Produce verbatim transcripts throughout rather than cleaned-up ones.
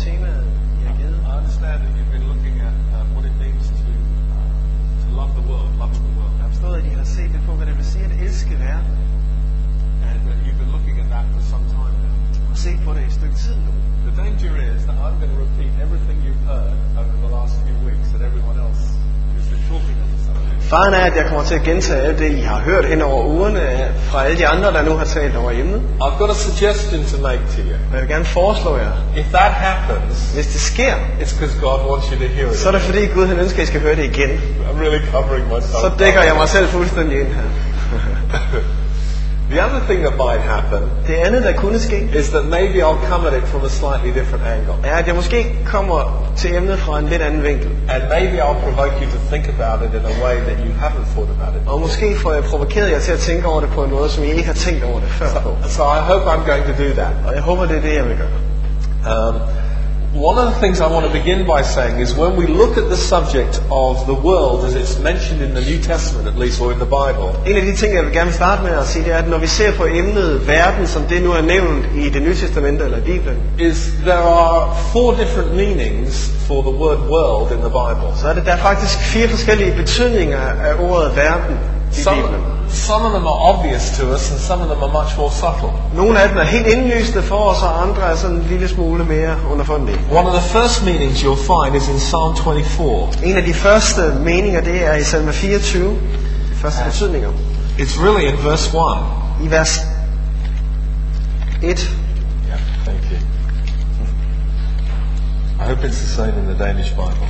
temaet, I har givet. I understand that you've been looking at uh, what it means to, uh, to love the world, loving the world. Jeg har forstået, at I har set lidt på, hvad det vil sige at elske verden. And uh, you've been looking at that for some time now. Og set på det i et stykke tid nu. The danger is that I'm going to repeat everything you've heard over the last few weeks that everyone else has been talking on the subject. Faren er, at jeg kommer til at gentage alt det, I har hørt hen over ugerne fra alle de andre, der nu har talt over emnet. I've got a suggestion to make to you. Og jeg vil gerne foreslå jer, If that happens, hvis det sker, it's because God wants you to hear it. så er det fordi Gud han ønsker, at I skal høre det igen. I'm really covering myself. Så dækker jeg mig selv fuldstændig ind her. The other thing that might happen Det andet, der kunne ske, is that maybe I'll come at it from a slightly different angle. er, at jeg måske kommer til emnet fra en lidt anden vinkel. And maybe I'll provoke you to think about it in a way that you haven't thought about it. Og måske får jeg provokeret jer til at tænke over det på en måde, som I ikke har tænkt over det før på. So I hope I'm going to do that. Og jeg håber, det er det, jeg vil gøre. Um, one of the things I want to begin by saying is when we look at the subject of the world as it's mentioned in the New Testament at least, or in the Bible, En af de ting, jeg vil gerne starte med at sige, det er, at når vi ser på emnet verden, som det nu er nævnt i det nye testamente eller i Bibelen, is there are four different meanings for the word world in the Bible. så er det der er faktisk fire forskellige betydninger af ordet verden i Some, Bibelen. some of them are obvious to us and some of them are much more subtle. Nogle af dem er helt indlysende for os, og andre er sådan en lille smule mere underfundige. One of the first meanings you'll find is in Psalm twenty-four. En af de første meninger, det er i salme fireogtyve. De første betydninger. It's really in verse one. I vers et. Yeah, thank you. I hope it's the same in the Danish Bible.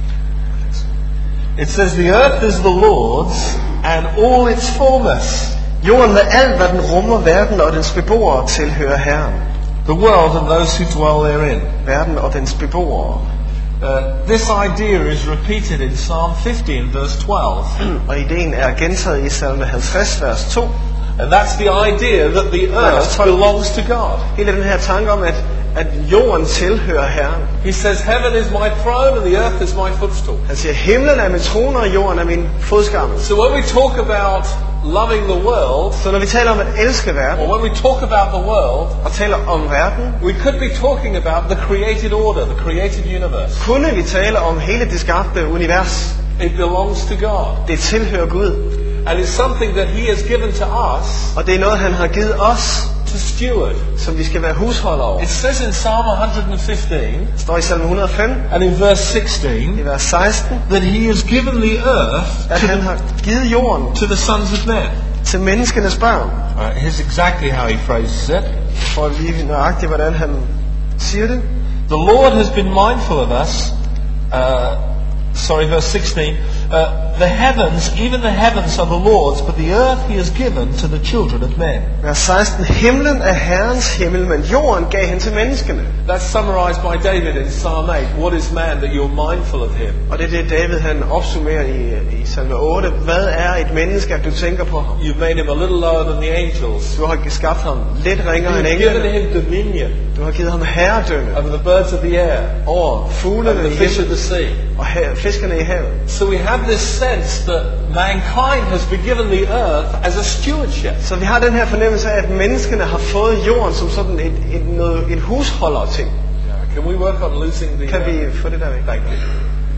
It says, the earth is the Lord's and all its fullness. Jorden med alt, hvad den rummer, verden og dens beboere tilhører Herren. The world and those who dwell therein. Verden og dens beboere. Uh, this idea is repeated in Psalm fifteen, verse twelve. Og ideen er gentaget i salme halvtreds, vers to. And that's the idea that the earth belongs to God. Hele den her tanke om, at, at jorden tilhører Herren. He says, heaven is my throne and the earth is my footstool. Han siger, himlen er min trone, og jorden er min fodskammel. So when we talk about loving the world, Så når vi taler om at elske verden, or when we talk about the world, og taler om verden, we could be talking about the created order, the created universe. kunne vi tale om hele det skabte univers. It belongs to God. Det tilhører Gud. And it's something that He has given to us Og det er noget, han har givet os, to steward. som vi skal være husholdere over. It says in Psalm one hundred fifteen Det står i salme et hundrede og fem, and in verse i sixteen vers seksten, that He has given the earth at to han the, har givet jorden to the sons of men. til menneskenes børn. Uh, here's exactly how He phrases it. For at vide nøjagtigt, hvordan han siger det. The Lord has been mindful of us. Uh, sorry, verse sixteen. Uh, the heavens, even the heavens are the Lord's, but the earth He has given to the children of men. Vers seksten. Himlen er Herrens himmel, men jorden gav han til menneskene. That's summarized by David in Psalm eight. What is man that you're mindful of him? Og det er det, David han opsummerer i, i salme otte. Hvad er et menneske, at du tænker på ham? You've made him a little lower than the angels. Du har skabt ham lidt ringere end You've given englene. him dominion Du har givet ham herredømme over the birds of the air, over over fuglene the i fish of himlen the sea. og ha- fiskerne i havet. So we have this sense that mankind has been given the earth as a stewardship. Så vi har den her fornemmelse af, at menneskene har fået jorden som sådan et, et, noget, et husholder ting. Can we work on losing the... Kan vi få det der væk? Thank you.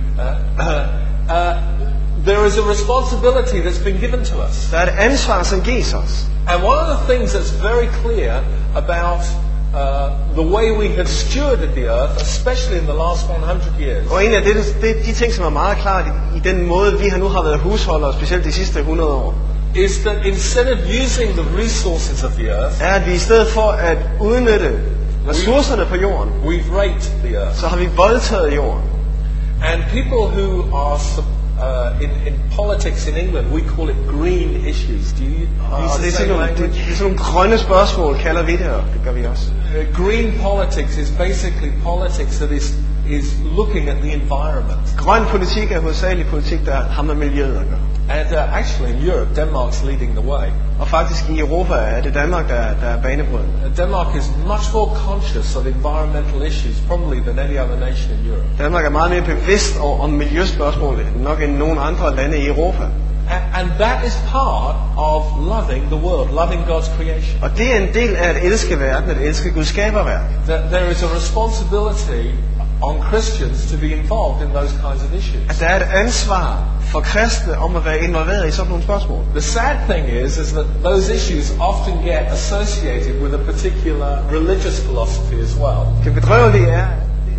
Uh, uh, uh, there is a responsibility that's been given to us. Der er et ansvar, som gives os. And one of the things that's very clear about uh, the way we have stewarded the earth, especially in the last one hundred years, Og en af det, det, de ting, som er meget klart i, i den måde, vi har nu har været husholdere, specielt de sidste hundrede år, is that instead of using the resources of the earth, er, at vi i stedet for at udnytte ressourcerne på jorden, we've raped the earth. så har vi voldtaget jorden. And people who are uh, in, in politics in England, we call it green issues. Do you Og use det the er, sådan same nogle, det, language? det er sådan nogle grønne spørgsmål, kalder vi det, og det gør vi også. Uh, green politics is basically politics that is is looking at the environment. Grøn politik er hovedsagelig politik, der har med miljøet at gøre. And uh, actually in Europe, Denmark's leading the way. Og faktisk i Europa er det Danmark, der, der er banebrydende. Uh, Denmark is much more conscious of environmental issues probably than any other nation in Europe. Danmark er meget mere bevidst om, om miljøspørgsmål nok end nogen andre lande i Europa. And, and that is part of loving the world, loving God's creation. Og det er en del af at elske verden, at elske Guds skaberværk. That there is a responsibility on Christians to be involved in those kinds of issues. At der er et ansvar for kristne om at være involveret i sådan nogle spørgsmål. The sad thing is, is that those issues often get associated with a particular religious philosophy as well. Det bedrøvelige er, at det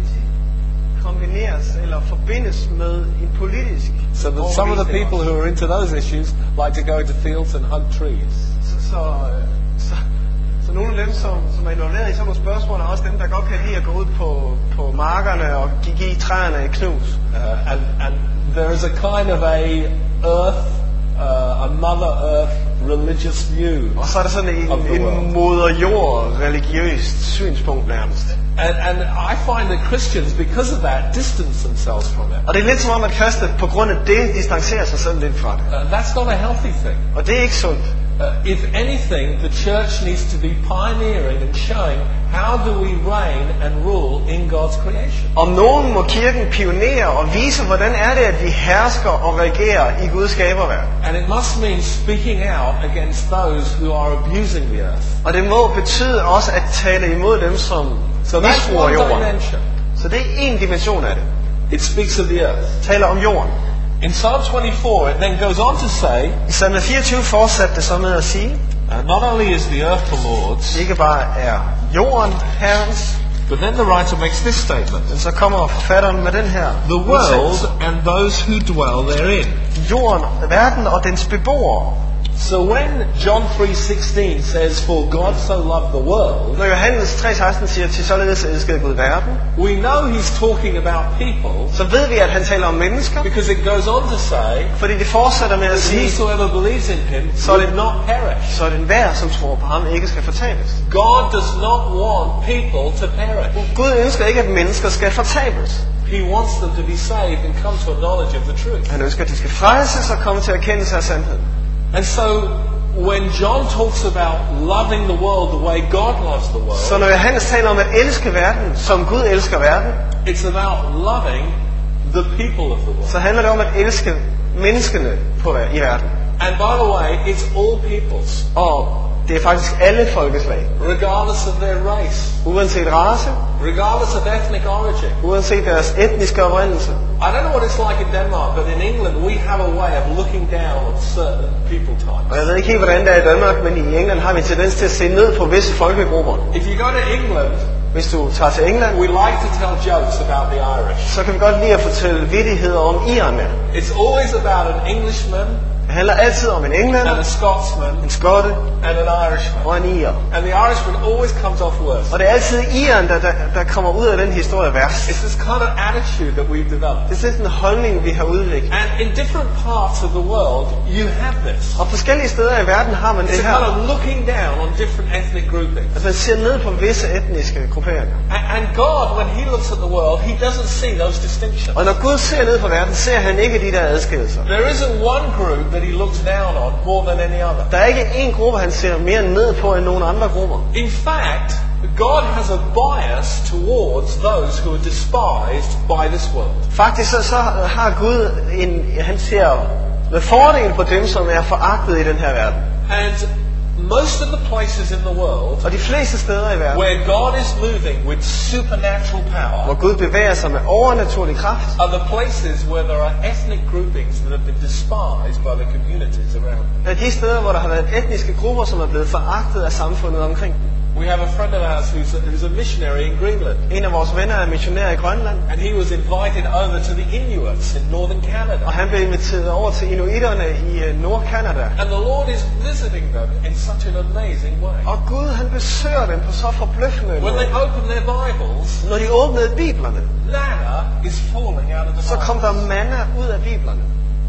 tit kombineres eller forbindes med en politisk. So that some of the people who are into those issues like to go into fields and hug trees. Så, så, så, så nogle af dem, som, som er involveret i sådan nogle spørgsmål, er også dem, der godt kan lide at gå ud på, på markerne og give, give træerne et knus. Uh, and, and there is a kind of a earth, uh, a Mother Earth religious view. Og så er der sådan en, en moder jord religiøst synspunkt nærmest. And, and I find that Christians, because of that, distance themselves from it. Og det er lidt som om, at kristne på grund af det distancerer sig selv lidt fra det. Uh, that's not a healthy thing. Og det er ikke sundt. Uh, if anything, the church needs to be pioneering and showing how do we reign and rule in God's creation. Om nogen må kirken pionere og vise, hvordan er det, at vi hersker og regerer i Guds skaberværk. And it must mean speaking out against those who are abusing the earth. Og det må betyde også at tale imod dem, som So that's misbruger one jorden. dimension. Så det er en dimension af det. It speaks of the earth. Taler om jorden. In Psalm twenty-four, it then goes on to say, I salme fireogtyve fortsatte det så med at sige, Uh, not only is the earth the Lord's, ikke bare er jorden Herrens, but then the writer makes this statement. men så kommer forfatteren med den her The world and those who dwell therein. jorden, verden og dens beboere. so when John three sixteen says, for God so loved the world, Når Johannes tre seksten siger, til således elskede Gud verden, we know he's talking about people så ved vi, at han taler om mennesker, because it goes on to say, fordi det fortsætter med at that sige, whosoever believes in him Så will det- not perish. så den hver, som tror på ham, ikke skal fortabes. God does not want people to perish. Gud ønsker ikke, at mennesker skal fortabes. He wants them to be saved and come to a knowledge of the truth. Han ønsker, at de skal frelses og komme til erkendelse af sandheden. And so, when John talks about loving the world the way God loves the world, Så når Johannes taler om at elske verden, som Gud elsker verden, it's about loving the people of the world. så handler det om at elske menneskene på, i verden. And by the way, it's all peoples, Og det er faktisk alle folkeslag. regardless of their race, Uanset race, regardless of ethnic origin. uanset deres etniske oprindelse. I don't know what it's like in Denmark, but in England we have a way of looking down on certain people Og types. jeg ved ikke helt, hvordan det er i Danmark, men i England har vi en tendens til at se ned på visse folkegrupper. If you go to England, Hvis du tager til England, we like to tell jokes about the Irish. så kan vi godt lide at fortælle vittigheder om irerne. It's always about an Englishman Det handler altid om en englænder, and a Scotsman en skotte and an Irishman. og en ir. And the Irishman always comes off worse. Og det er altid iren, der, der, der kommer ud af den historie værst. It's this kind of attitude that we've developed. Det er sådan en holdning, vi har udviklet. And in different parts of the world, you have this. Og forskellige steder i verden har man It's det a kind her. of looking down on different ethnic groupings. At man ser ned på visse etniske grupperinger. And, and God, when He looks at the world, He doesn't see those distinctions. Og når Gud ser ned på verden, ser han ikke de der adskillelser. There isn't one group that He looks down on more than any other. Der er ikke én gruppe, han ser mere ned på end nogen andre grupper. In fact, God has a bias towards those who are despised by this world. Faktisk så, så har Gud en, han ser med fordel på dem, som er foragtet i den her verden. And most of the places in the world Og de fleste steder i verden, where God is moving with supernatural hvor power Gud bevæger sig med overnaturlig kraft, are the places where there are ethnic groupings that have been despised by the communities around. er de steder, hvor der har været etniske grupper, som er blevet foragtet af samfundet omkring. We have a friend of ours who's a, who's a missionary in Greenland, En af vores venner er missionær i Grønland, and he was invited over to the Inuits in northern Canada. og han blev inviteret over til inuiterne i uh, Nordkanada. And the Lord is visiting them in such an amazing way. Og Gud han besøger dem på så forbløffende When måde. they open their Bibles, Når de åbnede biblerne, manna is falling out of the så kom Bible. der manna ud af biblerne.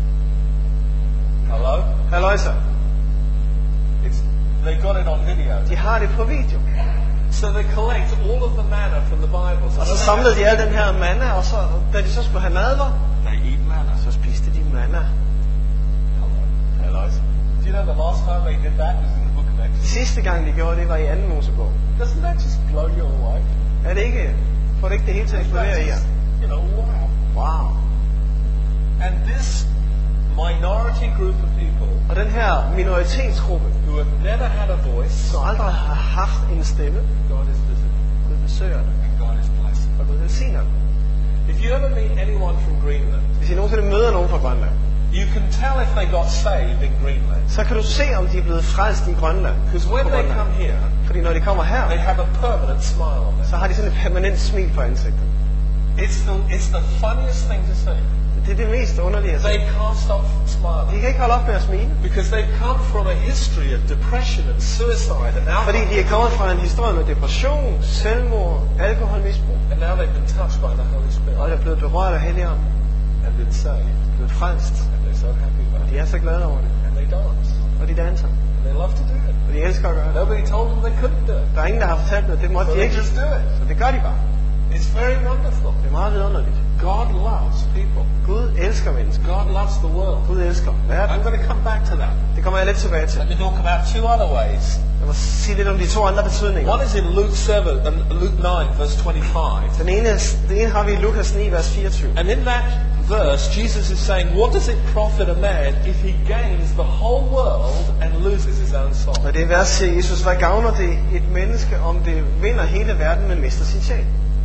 Hello? Halløjsa, It's, they got it on video. de har det på video. So they collect all of the manna from the Bibles. Og så samlede de al den her manna, og så, da de så skulle have nadver, They eat manna. så spiste de manna. Hello. Hello. Do you know the last time they did that was in the book of Exodus? Sidste gang de gjorde det, var i anden Mosebog. Doesn't that just blow you away? Er det ikke? Får det ikke det hele til at eksplodere i jer? You know, wow. Wow. And this minority group of people Og den her minoritetsgruppe, who have never had a voice, som aldrig har haft en stemme, God is visiting Gud besøger dem, and God is blessing. og Gud velsigner dem. If you ever meet anyone from Greenland, Hvis I nogensinde møder nogen fra Grønland, you can tell if they got saved in Greenland. så kan du se, om de er blevet frelst i Grønland. Because when På they Grønland. come here, Fordi når de kommer her, they have a permanent smile on så them. har de sådan et permanent smil på ansigtet. It's the, it's the funniest thing to see. Det er det mest underlige at se. They can't stop De smiling. kan ikke holde op med at smile. Because they've come from a history of depression and suicide and Fordi de er alcohol. kommet fra en historie med depression, selvmord, alkoholmisbrug. And now they've been touched by the Holy Og Spirit de er blevet berørt af Helligånden. and been saved. Blevet frelst. And they're so happy Og about de it. er så glade over det. And they dance. Og de danser. And they love to do it. Og de elsker at gøre det. Nobody told them they couldn't do it. Der er ingen, der har fortalt dem, at det måtte So de they ikke. just do it. Så det gør de bare. It's very wonderful. Det er meget vidunderligt. God loves people. Gud elsker mennesker. God loves the world. Gud elsker I'm verden. going to come back to that. Det kommer jeg lidt tilbage til. Let me talk about two other ways. Jeg må sige lidt om de to andre betydninger. One is in Luke seven and Luke nine, verse twenty-five. Den ene, den ene har vi i Lukas ni, vers fireogtyve. And in that verse, Jesus is saying, what does it profit a man if he gains the whole world and loses his own soul? Og det vers siger Jesus, hvad gavner det et menneske, om det vinder hele verden, men mister sin sjæl?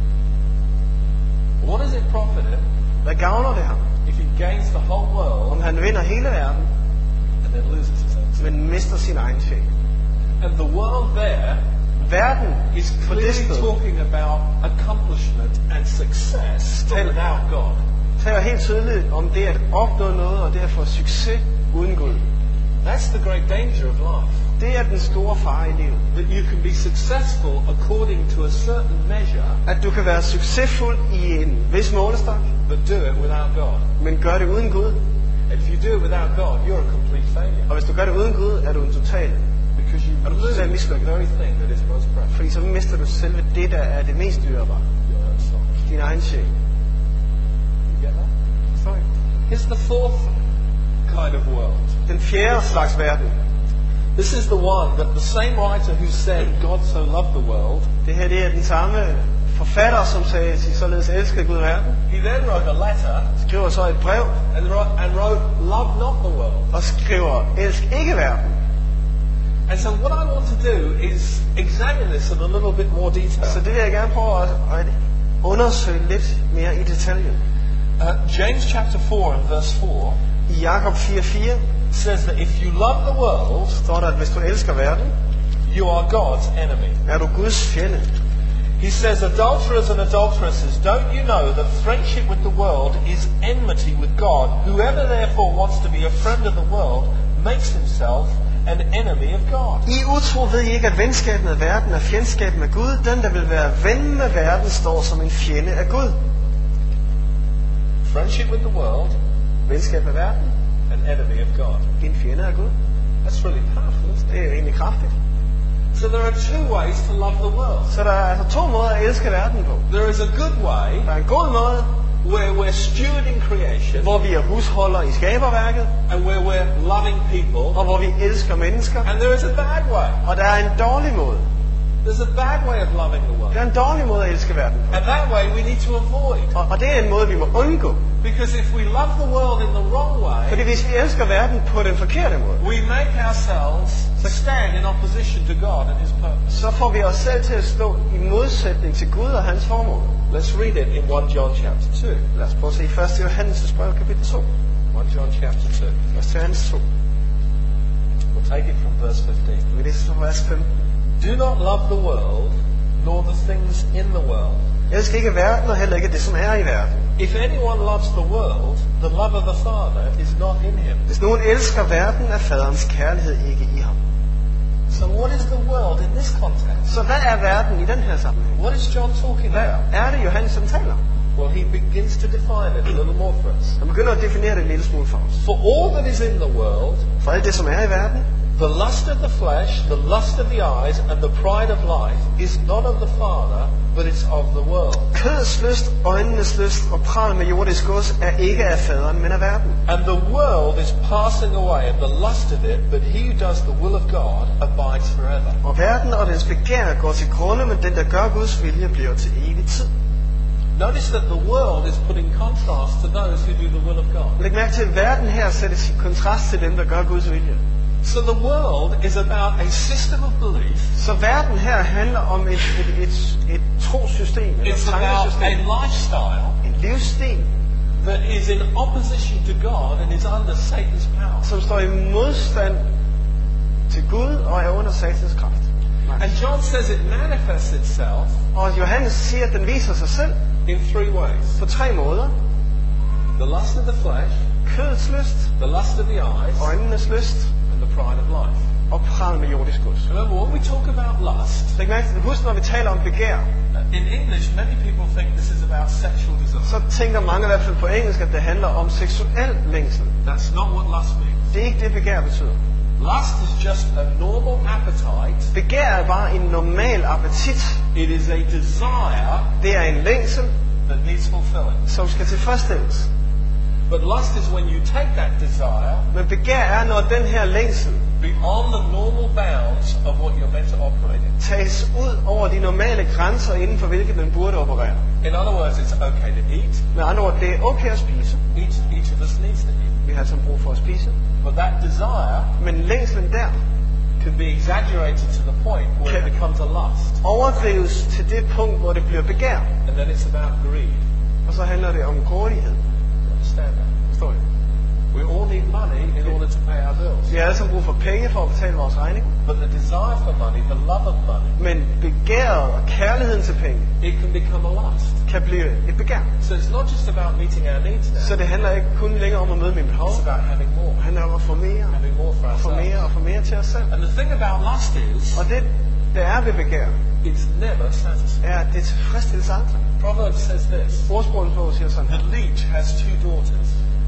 What does it profit him Hvad gavner det ham, if he gains the whole om world han vinder hele verden, and then loses his own soul? men mister sin egen sjæl? And the world there Verden is på det clearly sted talking about accomplishment and success but Tell- without God. taler helt tydeligt om det at opnå noget, og det at få succes uden Gud. That's the great danger of life. Det er den store fare i livet. That you can be successful according to a certain measure, At du kan være succesful i en vis målestok, but do it without God. men gør det uden Gud. And if you do it without God, you're a complete failure. Og hvis du gør det uden Gud, er du en total. Because you Er du lose totalt the mislykket? very thing that is most precious. Fordi så mister du selve det, der er det mest dyrebare. Your own soul. Din egen sjæl. You get that? Sorry. Here's the fourth kind of world. Den fjerde slags verden. This is the one that the same writer who said God so loved the world, Det her det er den samme forfatter, som sagde, at således elskede Gud verden. he then wrote a letter Skriver så et brev and wrote, and wrote love not the world. og skriver, elsk ikke verden. And so what I want to do is examine this in a little bit more Så detail. det vil jeg gerne prøve at, at undersøge lidt mere i detaljen. Uh, James chapter four and verse four I Jakob fire fire says that if you love the world, står der, at hvis du elsker verden, you are God's enemy. er du Guds fjende. He says, adulterers and adulteresses, don't you know that friendship with the world is enmity with God? Whoever therefore wants to be a friend of the world makes himself an enemy of God. I utro ved I ikke, at venskab med verden er fjendskab med Gud. Den, der vil være ven med verden, står som en fjende af Gud. Friendship with the world, Venskab med verden, an enemy of God. en fjende af Gud. That's really powerful, isn't it? Det er egentlig kraftigt. So there are two ways to love the world. Så der er altså to måder at elske verden på. There is a good way Der er en god måde, where we're stewarding creation hvor vi er husholder i skaberværket, and where we're loving people. og hvor vi elsker mennesker. And there is a bad way. Og der er en dårlig måde. There's a bad way of loving the Der world. er en dårlig måde at elske verden på. And that way we need to avoid. Og, og det er en måde, vi må undgå. Because if we love the world in the wrong Fordi way, hvis vi elsker verden på den forkerte måde, we make ourselves stand in opposition to God and His purpose. så får vi os selv til at stå i modsætning til Gud og hans formål. Let's read it in First John chapter two. Lad os prøve at se første Johannes brev, kapitel to. First John chapter two. første Johannes to. We'll take it from verse fifteen. Vi læser fra vers femten. Do not love the world, nor the things in the world. Elsk ikke verden og heller ikke det, som er i verden. If anyone loves the world, the love of the Father is not in him. Hvis nogen elsker verden, er faderens kærlighed ikke i ham. So what is the world in this context? Så hvad er verden i den her sammenhæng? What is John talking Hvad about? er det, Johannes som taler? Well, he begins to define it a little more for us. Han begynder at definere det en lille smule for os. For all that is in the world, For alt det, som er i verden, the lust of the flesh, the lust of the eyes, and the pride of life is not of the Father, but it's of the world. kødets lyst, øjnenes lyst og pral med jordisk gods er ikke af faderen, men af verden. And the world is passing away and the lust of it, but he who does the will of God abides forever. Og verden og dens begær går til grunde, men den, der gør Guds vilje, bliver til evig tid. Notice that the world is put in contrast to those who do the will of God. Læg mærke til, at verden her sættes i kontrast til dem, der gør Guds vilje. So the world is about a system of belief. Så verden her handler om et, et, et, et trosystem, eller et It's about a tankesystem, lifestyle en livsstil, that is in opposition to God and is under Satan's power. som står i modstand til Gud og er under Satans kraft. And John says it manifests itself Og Johannes siger, at den viser sig selv in three ways. på tre måder. The lust of the flesh, Kødets lyst, the lust of the eyes, øjnenes lyst and the pride of life. og pralen med jordisk gods. Remember, when we talk about lust, Læg mærke til, husk når vi taler om begær, in English many people think this is about sexual desire. så tænker mange i hvert fald på engelsk, at det handler om seksuel længsel. That's not what lust means. Det er ikke det, begær betyder. Lust is just a normal appetite. Begær er bare en normal appetit. It is a desire Det er en længsel, that needs fulfilling. som skal tilfredsstilles. But lust is when you take that desire Men begær er, når den her længsel beyond the normal bounds of what you're meant to operate in. tages ud over de normale grænser, inden for hvilke den burde operere. In other words, it's okay to eat. Med andre ord, det er okay at spise. Each, each of us needs to eat. Vi har altså brug for at spise. But that desire Men længslen der can be exaggerated to the point where it becomes a lust. overdrives til det punkt, hvor det bliver begær. And then it's about greed. Og så handler det om grådighed. You understand that? Forstår I? We all need money in order to pay our bills. Vi har alle sammen brug for penge for at betale vores regning. But the desire for money, the love of money, Men begæret og kærligheden til penge it can become a lust. kan blive et begær. So it's not just about meeting our needs now. Så det handler ikke kun længere om at møde mine behov. It's about having more. Det handler om at få mere, Having more for og få mere ourselves. og få mere til os selv. And the thing about lust is, Og det, det er ved begær, it's never satisfied. er, at det tilfredsstilles aldrig. Proverbs says this. Ordsprogens bog siger sådan her. The leech has two daughters.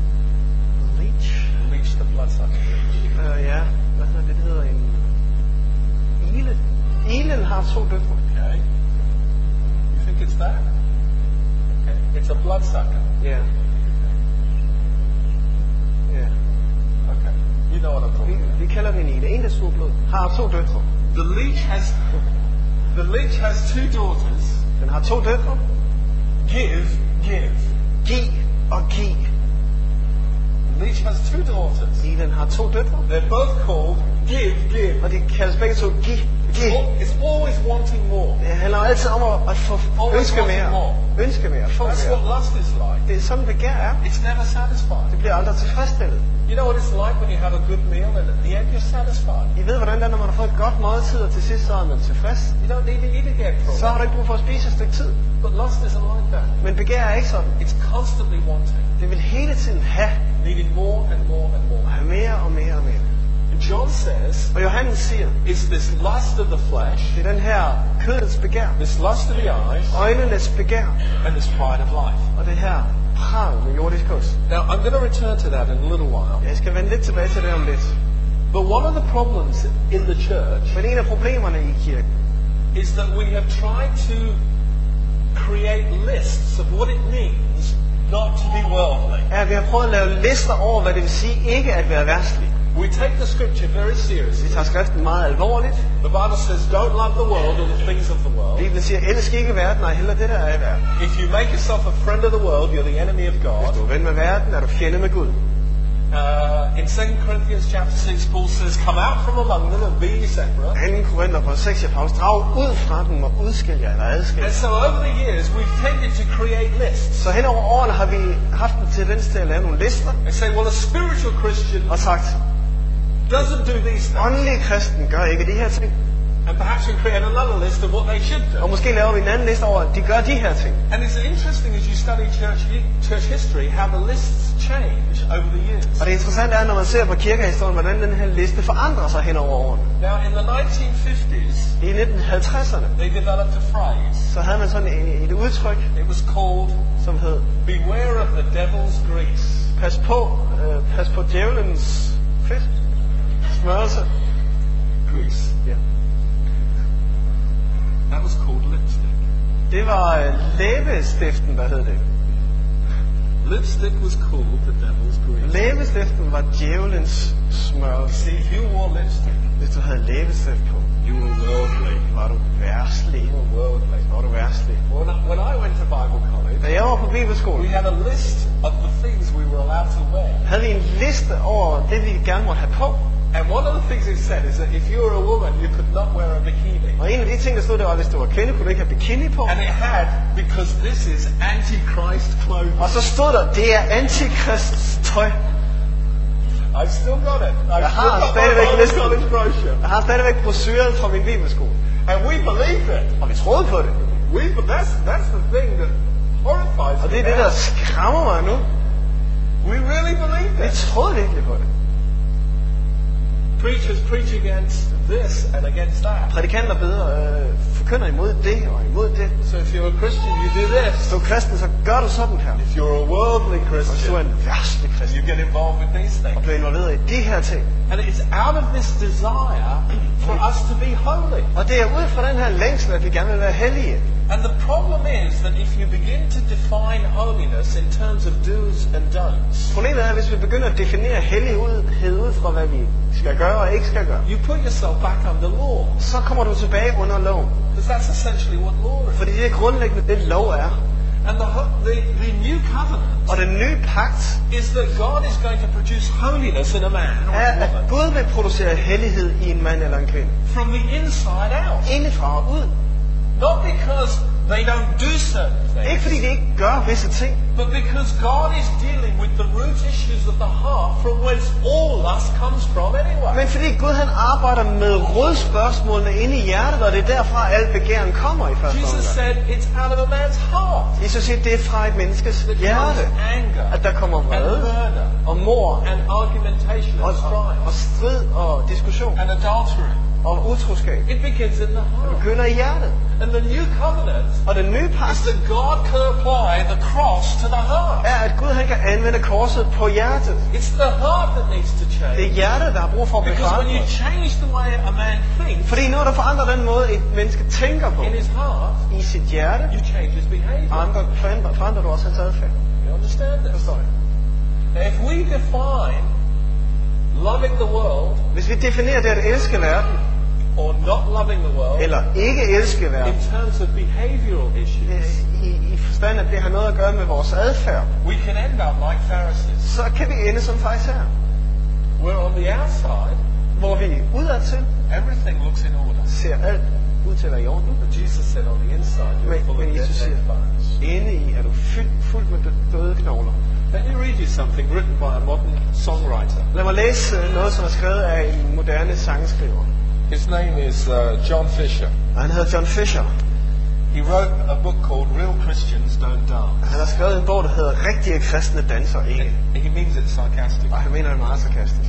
Leech. Leech, the bloodsucker. Øh, ja, hvad hedder det? Det hedder en ile. Ilen har to døtre. Okay. You think it's that? Okay. It's a bloodsucker. Ja. Ja. Okay. You know what I'm Vi, talking about. vi kalder det en ile. En, der suger blod. Har to døtre. The leech has the leech has two daughters. Den har to døtre. Give, give. Giv og giv. The leech has two daughters. Ilen har to døtre. They're both called give, give. Og de kaldes begge to giv, It's, giv. al- it's always wanting more. Det handler altid om at- at få Always ønske wanting mere. more. Ønske mere. Få That's mere. what lust is like. Det er sådan begær er. It's never satisfied. Det bliver aldrig tilfredsstillet. You know what it's like when you have a good meal and at the end you're satisfied. I ved, hvordan det er, når man har fået et godt måltid, og til sidst så er man tilfreds. You don't need to eat again for a Så har du while. ikke brug for at spise et stykke tid. But lust isn't like that. Men begær er ikke sådan. It's constantly wanting, Det vil hele tiden have, needing more and more and og more. have mere og mere og mere. And John says Og Johannes siger, it's this lust of the flesh, det er den her kødets begær, this lust of the eyes, øjnenes begær, and this pride of life. og det her pral med jordisk gods. Now I'm going to return to that in a little while. Jeg skal vende lidt tilbage til det om lidt. But one of the problems in the church Men en af problemerne i kirken, is that we have tried to create lists of what it means not to be worldly. er, at vi har prøvet at lave lister over, hvad det vil sige ikke at være verdslig. We take the scripture very Vi seriously. tager skriften meget alvorligt. The Bible says, don't love the world or the things of the world. Bibelen siger, elsk ikke verden, nej, heller det, der er i verden. If you make yourself a friend of the world, you're the enemy of Hvis God. du er ven med verden, er du fjende med Gud. Uh, in Second Corinthians chapter six, Paul says, come out from among them and be ye separate. anden Korinther på seks, jeg Paulus, drag ud fra dem og udskil jer, eller adskil. And so over the years, we've tended to create lists Så hen over årene har vi haft en tendens til at lave nogle lister, and say, well, a spiritual Christian og sagt, doesn't do these things. åndelige kristen gør ikke de her ting. And perhaps we create another list of what they should Og do. måske laver vi en anden liste over, at de gør de her ting. And it's interesting as you study church church history how the lists change over the years. Og det interessante er, når man ser på kirkehistorien, hvordan den her liste forandrer sig hen over årene. Now, in the nineteen fifties, I nitten halvtredserne, they developed a phrase. så havde man sådan et, et udtryk, It was called, som hed, beware of the devil's grease. pas på, øh, pas på djævelens fedt, smørelse. Grease. Ja. That was called lipstick. Det var øh, læbestiften, der hed det. Lipstick was called the devil's grease. Læbestiften var djævelens smørelse. See, if you wore lipstick, Hvis du havde læbestift på, you were worldly. var du værstlig. You were worldly. Var du værstlig. When I, when I went to Bible Da college, jeg var på bibelskole, we had a list of the things we were allowed to wear. havde vi en liste over det, vi gerne måtte have på. And one of the things it said is that if you were a woman, you could not wear a bikini. Og en af de ting, der stod der var, at hvis du var kvinde, kunne du ikke have bikini på. And it had, because this is Antichrist clothing. Og så stod der, det er antikrists tøj. I've still got it. I've Jeg still har got stadigvæk my listen. college brochure. Jeg har stadigvæk brochuren fra min bibelskole. And we believed it. Og vi troede på det. We, that's, that's the thing that horrifies Og det me er det, now. der skræmmer mig nu. We really believed Vi it. troede virkelig på det. Preachers preach against this and against that. Prædikanter beder, øh, forkynder imod det og imod det. So if you're a Christian, you do this. Hvis du er kristen, så gør du sådan her. If you're a worldly Og hvis du er Christian, en værstlig you kristen, get involved with these og things. bliver involveret i de her ting. And it's out of this desire for us to be holy. Og det er ud fra den her længsel, at vi gerne vil være hellige. And the problem is that if you begin to define holiness in terms of do's and don'ts, Problemet er, hvis vi begynder at definere hellighed ud fra, hvad vi skal gøre og ikke skal gøre, you put yourself back under law. så kommer du tilbage under loven. Because that's essentially what law is. Fordi det er grundlæggende det, lov er. And the, ho- the, the new covenant Og den nye pagt is that God is going to produce holiness in a man or er, a at woman Gud vil producere hellighed i en mand eller en kvinde. from the inside out. Indefra og ud. Not because they don't do certain Ikke things, fordi de ikke gør visse ting, but because God is dealing with the root issues of the heart from whence all lust comes from anyway. men fordi Gud han arbejder med rodspørgsmålene inde i hjertet, og det er derfra alt begæren kommer i første Jesus omgang. said it's out of a man's heart Jesus siger, det er fra et menneskes that comes hjerte, anger at der kommer and vrede murder og mor and argumentation og, and og, og strife strid og diskussion and adultery. og utroskab. It begins in the Det heart. begynder i hjertet. And the new covenant Og den nye is pagt that God can apply the cross to the heart. er, at Gud han kan anvende korset på hjertet. It's the heart that needs to Det er change. hjertet, der har brug for at blive Because when you forandret. change the way a man thinks Fordi når der forandrer den måde, et menneske tænker på in his heart, i sit hjerte, you change his behavior. andre forandrer, forandrer du også hans adfærd. You understand this? Forstår jeg? Now, if we define loving the world Hvis vi definerer det at elske verden, or not loving the world eller ikke elske verden, in terms of behavioral issues, i, i forstand, at det har noget at gøre med vores adfærd, we can end up like Pharisees. så kan vi ende som faktisk her, Where on the outside, hvor vi udadtil everything looks in order. ser alt ud til at være i orden. But Jesus said on the inside, you're Men, full of men dead Jesus siger, dead bones. inde i er du fyldt, fuldt med dø- døde knogler. Let me read you something written by a modern songwriter. Lad mig læse øh, noget, som er skrevet af en moderne sangskriver. His name is uh, John Fisher. Og han hedder John Fisher. He wrote a book called Real Christians Don't Dance. Han har skrevet en bog, der hedder Rigtige kristne danser ikke. He means it sarcastically. Og han mener det meget sarkastisk.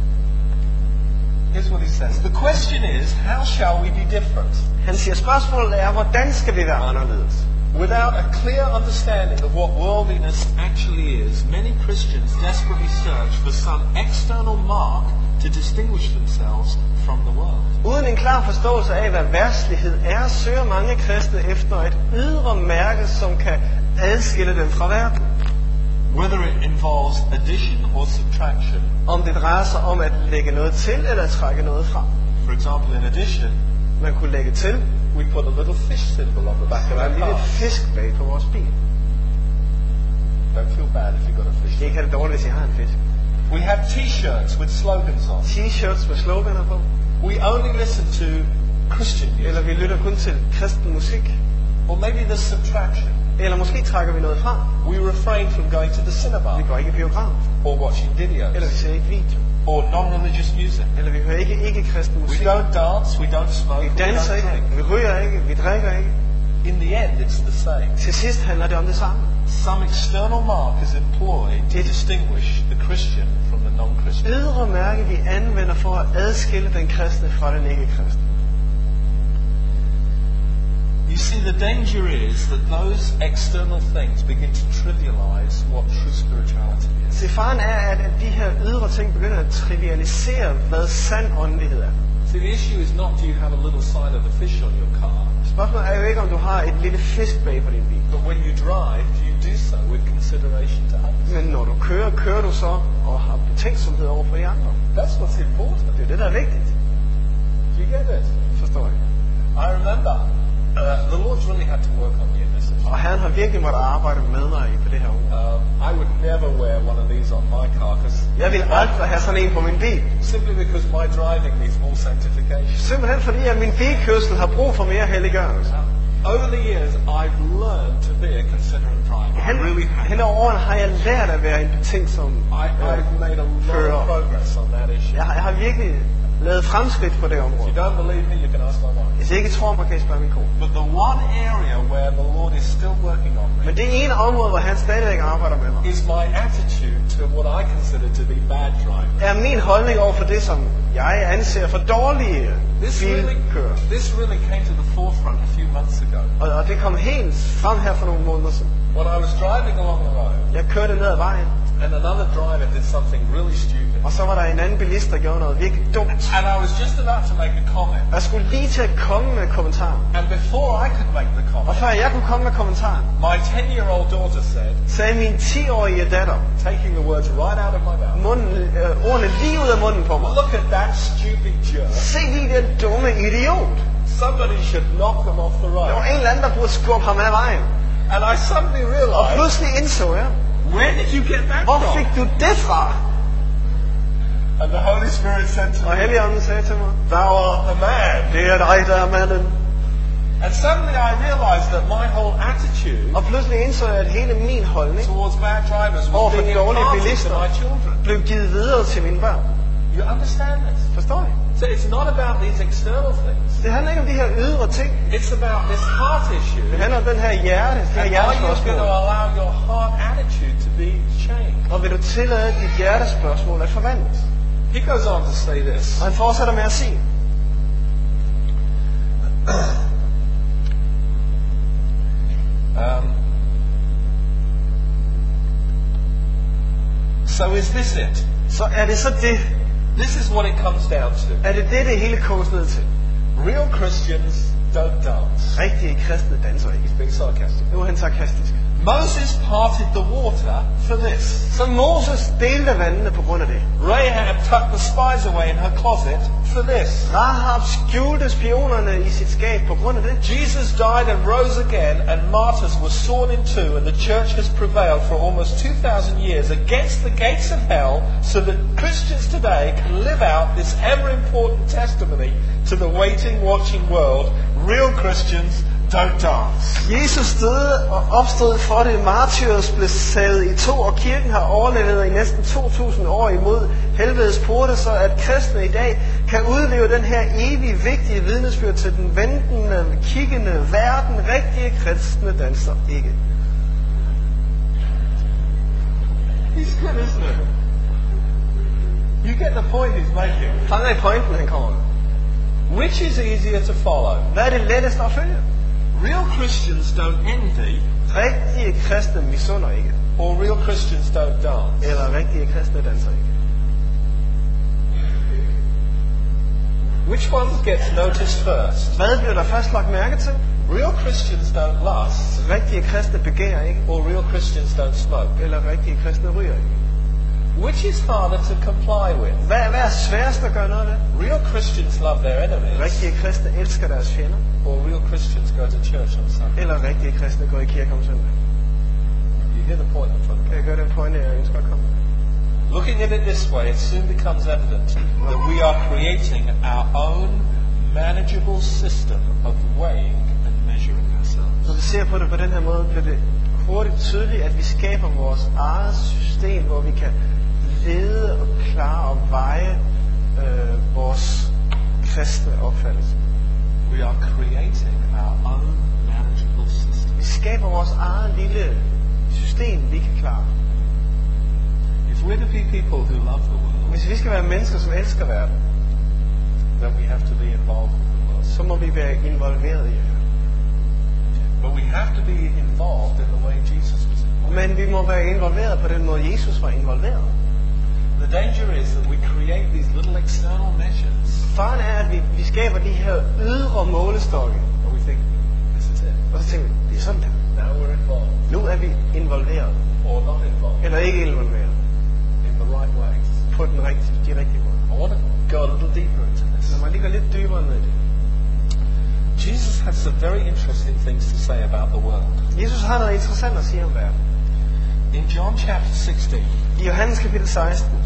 Here's what he says. The question is, how shall we be different? Han siger, spørgsmålet er, hvordan skal vi være anderledes? Without a clear understanding of what worldliness actually is, many Christians desperately search for some external mark to distinguish themselves from the world. Uden en klar forståelse af, hvad verdslighed er, søger mange kristne efter et ydre mærke, som kan adskille dem fra verden. Whether it involves addition or subtraction. Om det drejer sig om at lægge noget til, eller at trække noget fra. For example, in addition, Man kunne lægge til, we put a little fish symbol on the back of der er our en lille car. fisk bag på vores bil. Don't feel bad if you've got a I fish. skal ikke have det dårligt, hvis I har en fisk. We have T-shirts with slogans on. T-shirts med sloganer på. We only listen to Christian Eller music. vi lytter kun til kristen musik. Or maybe there's subtraction. Eller måske trækker vi noget fra. We refrain from going to the Vi cinema går ikke i biograf. or watching Eller vi videos ser ikke video. or non-religious music. Eller vi hører ikke ikke kristen We musik. don't dance, we don't smoke, Vi we danser don't ikke. drink. Vi ryger ikke. Vi drikker ikke. In the end, it's the same. Til sidst handler det om det samme. Some external mark is employed to distinguish the Christian from the non-Christian. Ydre mærke vi anvender for at adskille den kristne fra den ikke kristne. You see, the danger is that those external things begin to trivialize what true spirituality is. Se, faren er, at at de her ydre ting begynder at trivialisere, hvad sand åndelighed er. See, the issue is not do you have a little side of the fish on your car, Spørgsmålet er jo ikke, om du har et lille fisk bag på din bil. but when you drive, do you do so with consideration to others? Men når du kører, kører du så og har betænksomhed over for de andre. That's what's important. Det er det, der er vigtigt. Do you get it? Forstår jeg. I remember uh, the Lord's really had to work on me in this. Og Og Herren har virkelig måttet arbejde med mig på det her område. Um, I would never wear one of these on my car because Jeg vil aldrig have sådan en på min bil. simply because my driving needs more sanctification. Simpelthen fordi, at min bilkørsel har brug for mere helliggørelse. Over the years, I've learned to be a considerate driver. I Hen, really have. hen over årene har jeg lært at være en betænksom I, I've made a lot fører. of progress on that issue. Jeg har, jeg har virkelig lavet fremskridt på det If område. you don't believe me, you can ask my wife. Hvis I ikke tror mig, kan I spørge min kone. But the one area where the Lord is still working on me Men det ene område, hvor han stadigvæk arbejder med mig, is my attitude to what I consider to be bad driving. er min holdning over for det, som jeg anser for dårlige This really, bilkører. this really came to the forefront a few months ago. Og, og det kom helt frem her for nogle måneder siden. When I was driving along the road, Jeg kørte ned ad vejen, and another driver did something really stupid. og så var der en anden bilist, der gjorde noget virkelig dumt. And I was just about to make a comment. Jeg skulle lige til at komme med kommentaren. And before I could make the Og comment, før jeg kunne komme med kommentaren, my ten-year-old daughter said, sagde min ti-årige datter taking the words right out of my mouth, munden, øh, ordene lige ud af munden på mig. look at that stupid jerk. Se lige den dumme idiot. Somebody should knock them off the Der var road. en eller anden, der burde skubbe ham af vejen. And I suddenly Og realized, pludselig indså jeg, where did you get that hvor from? fik du det fra? And the Holy Spirit said to Og me, Helligånden sagde til mig, thou art the man. det er dig, der er manden. And suddenly I realized that my whole attitude Og pludselig indså jeg, at hele min holdning towards bad drivers Over was for being dårlige imparted to bilister. my children. blev givet videre til mine børn. You understand this? Forstår I? So it's not about these external things. Det handler ikke om de her ydre ting. It's about this heart issue. Det handler om den her hjerte, det her And are you going to hjertespørgsmål. allow your heart attitude to be changed? Og vil du tillade dit hjertespørgsmål at forvandles? He goes on to say this. Og han fortsætter med at sige, Um, so is this it? så er det så det. This is what it comes down to. Er det det, det hele koges ned til? Real Christians don't dance. Rigtige kristne danser ikke. He's being sarcastic. Nu er han sarkastisk. Moses parted the water for this. Så Moses delte vandene på grund af det. Rahab tucked the spies away in her closet for this. Rahab skjulte spionerne i sit skab på grund af det. Jesus died and rose again, and martyrs were sawn in two, and the church has prevailed for almost two thousand years against the gates of hell, so that Christians today can live out this ever important testimony to the waiting, watching world. Real Christians don't dance. Jesus døde og opstod for det. Martyrs blev savet i to, og kirken har overlevet i næsten to tusind år imod helvedes porte, så at kristne i dag kan udleve den her evige, vigtige vidnesbyrd til den ventende, kiggende verden. Rigtige kristne danser ikke. He's good, isn't it? You get the point he's making. Fanger I pointen, han kommer med? Which is easier to follow? Hvad er det letteste at følge? Real Christians don't envy, Rigtige kristne misunder ikke. or real Christians don't dance? Eller rigtige kristne danser ikke. Which one gets noticed first? Hvad bliver der først lagt mærke til? Real Christians don't lust, Rigtige kristne begærer ikke. or real Christians don't smoke? Eller rigtige kristne ryger ikke. Which is harder to comply with? Hvad, hvad er sværest at gøre noget ved? Real Christians love their enemies, Rigtige kristne elsker deres fjender. or real Christians go to church on Sunday? Eller rigtige kristne går i kirke om søndag. You hear the point I'm trying to Kan jeg gøre den pointe, jeg ønsker at komme med? Looking at it this way, it soon becomes evident that we are creating our own manageable system of weighing and measuring ourselves. Når vi ser på det på den her måde, bliver det hurtigt tydeligt, at vi skaber vores eget system, hvor vi kan lede og klare og veje øh, vores kristne opfattelse. We are creating our own manageable system. Vi skaber vores eget lille system, vi kan klare. If we're to be people who love the world, Hvis vi skal være mennesker, som elsker verden, then we have to be involved with the world. så må vi være involveret i det. But we have to be involved in the way Jesus was involved. Men vi må være involveret på den måde, Jesus var involveret. The danger is that we create these little external measures, Faren er, at vi, vi skaber de her ydre målestokke, and we think, this is it. og så tænker vi, det er sådan der. Now we're involved, Nu er vi involveret, or not involved, eller ikke involveret, in the right ways. på den rigtige, de rigtige måde. I want to go a little deeper into this. Lad mig lige gå lidt dybere ned i det. Jesus has some very interesting things to say about the world. Jesus har noget interessant at sige om verden. In John chapter sixteen I Johannes kapitel seksten,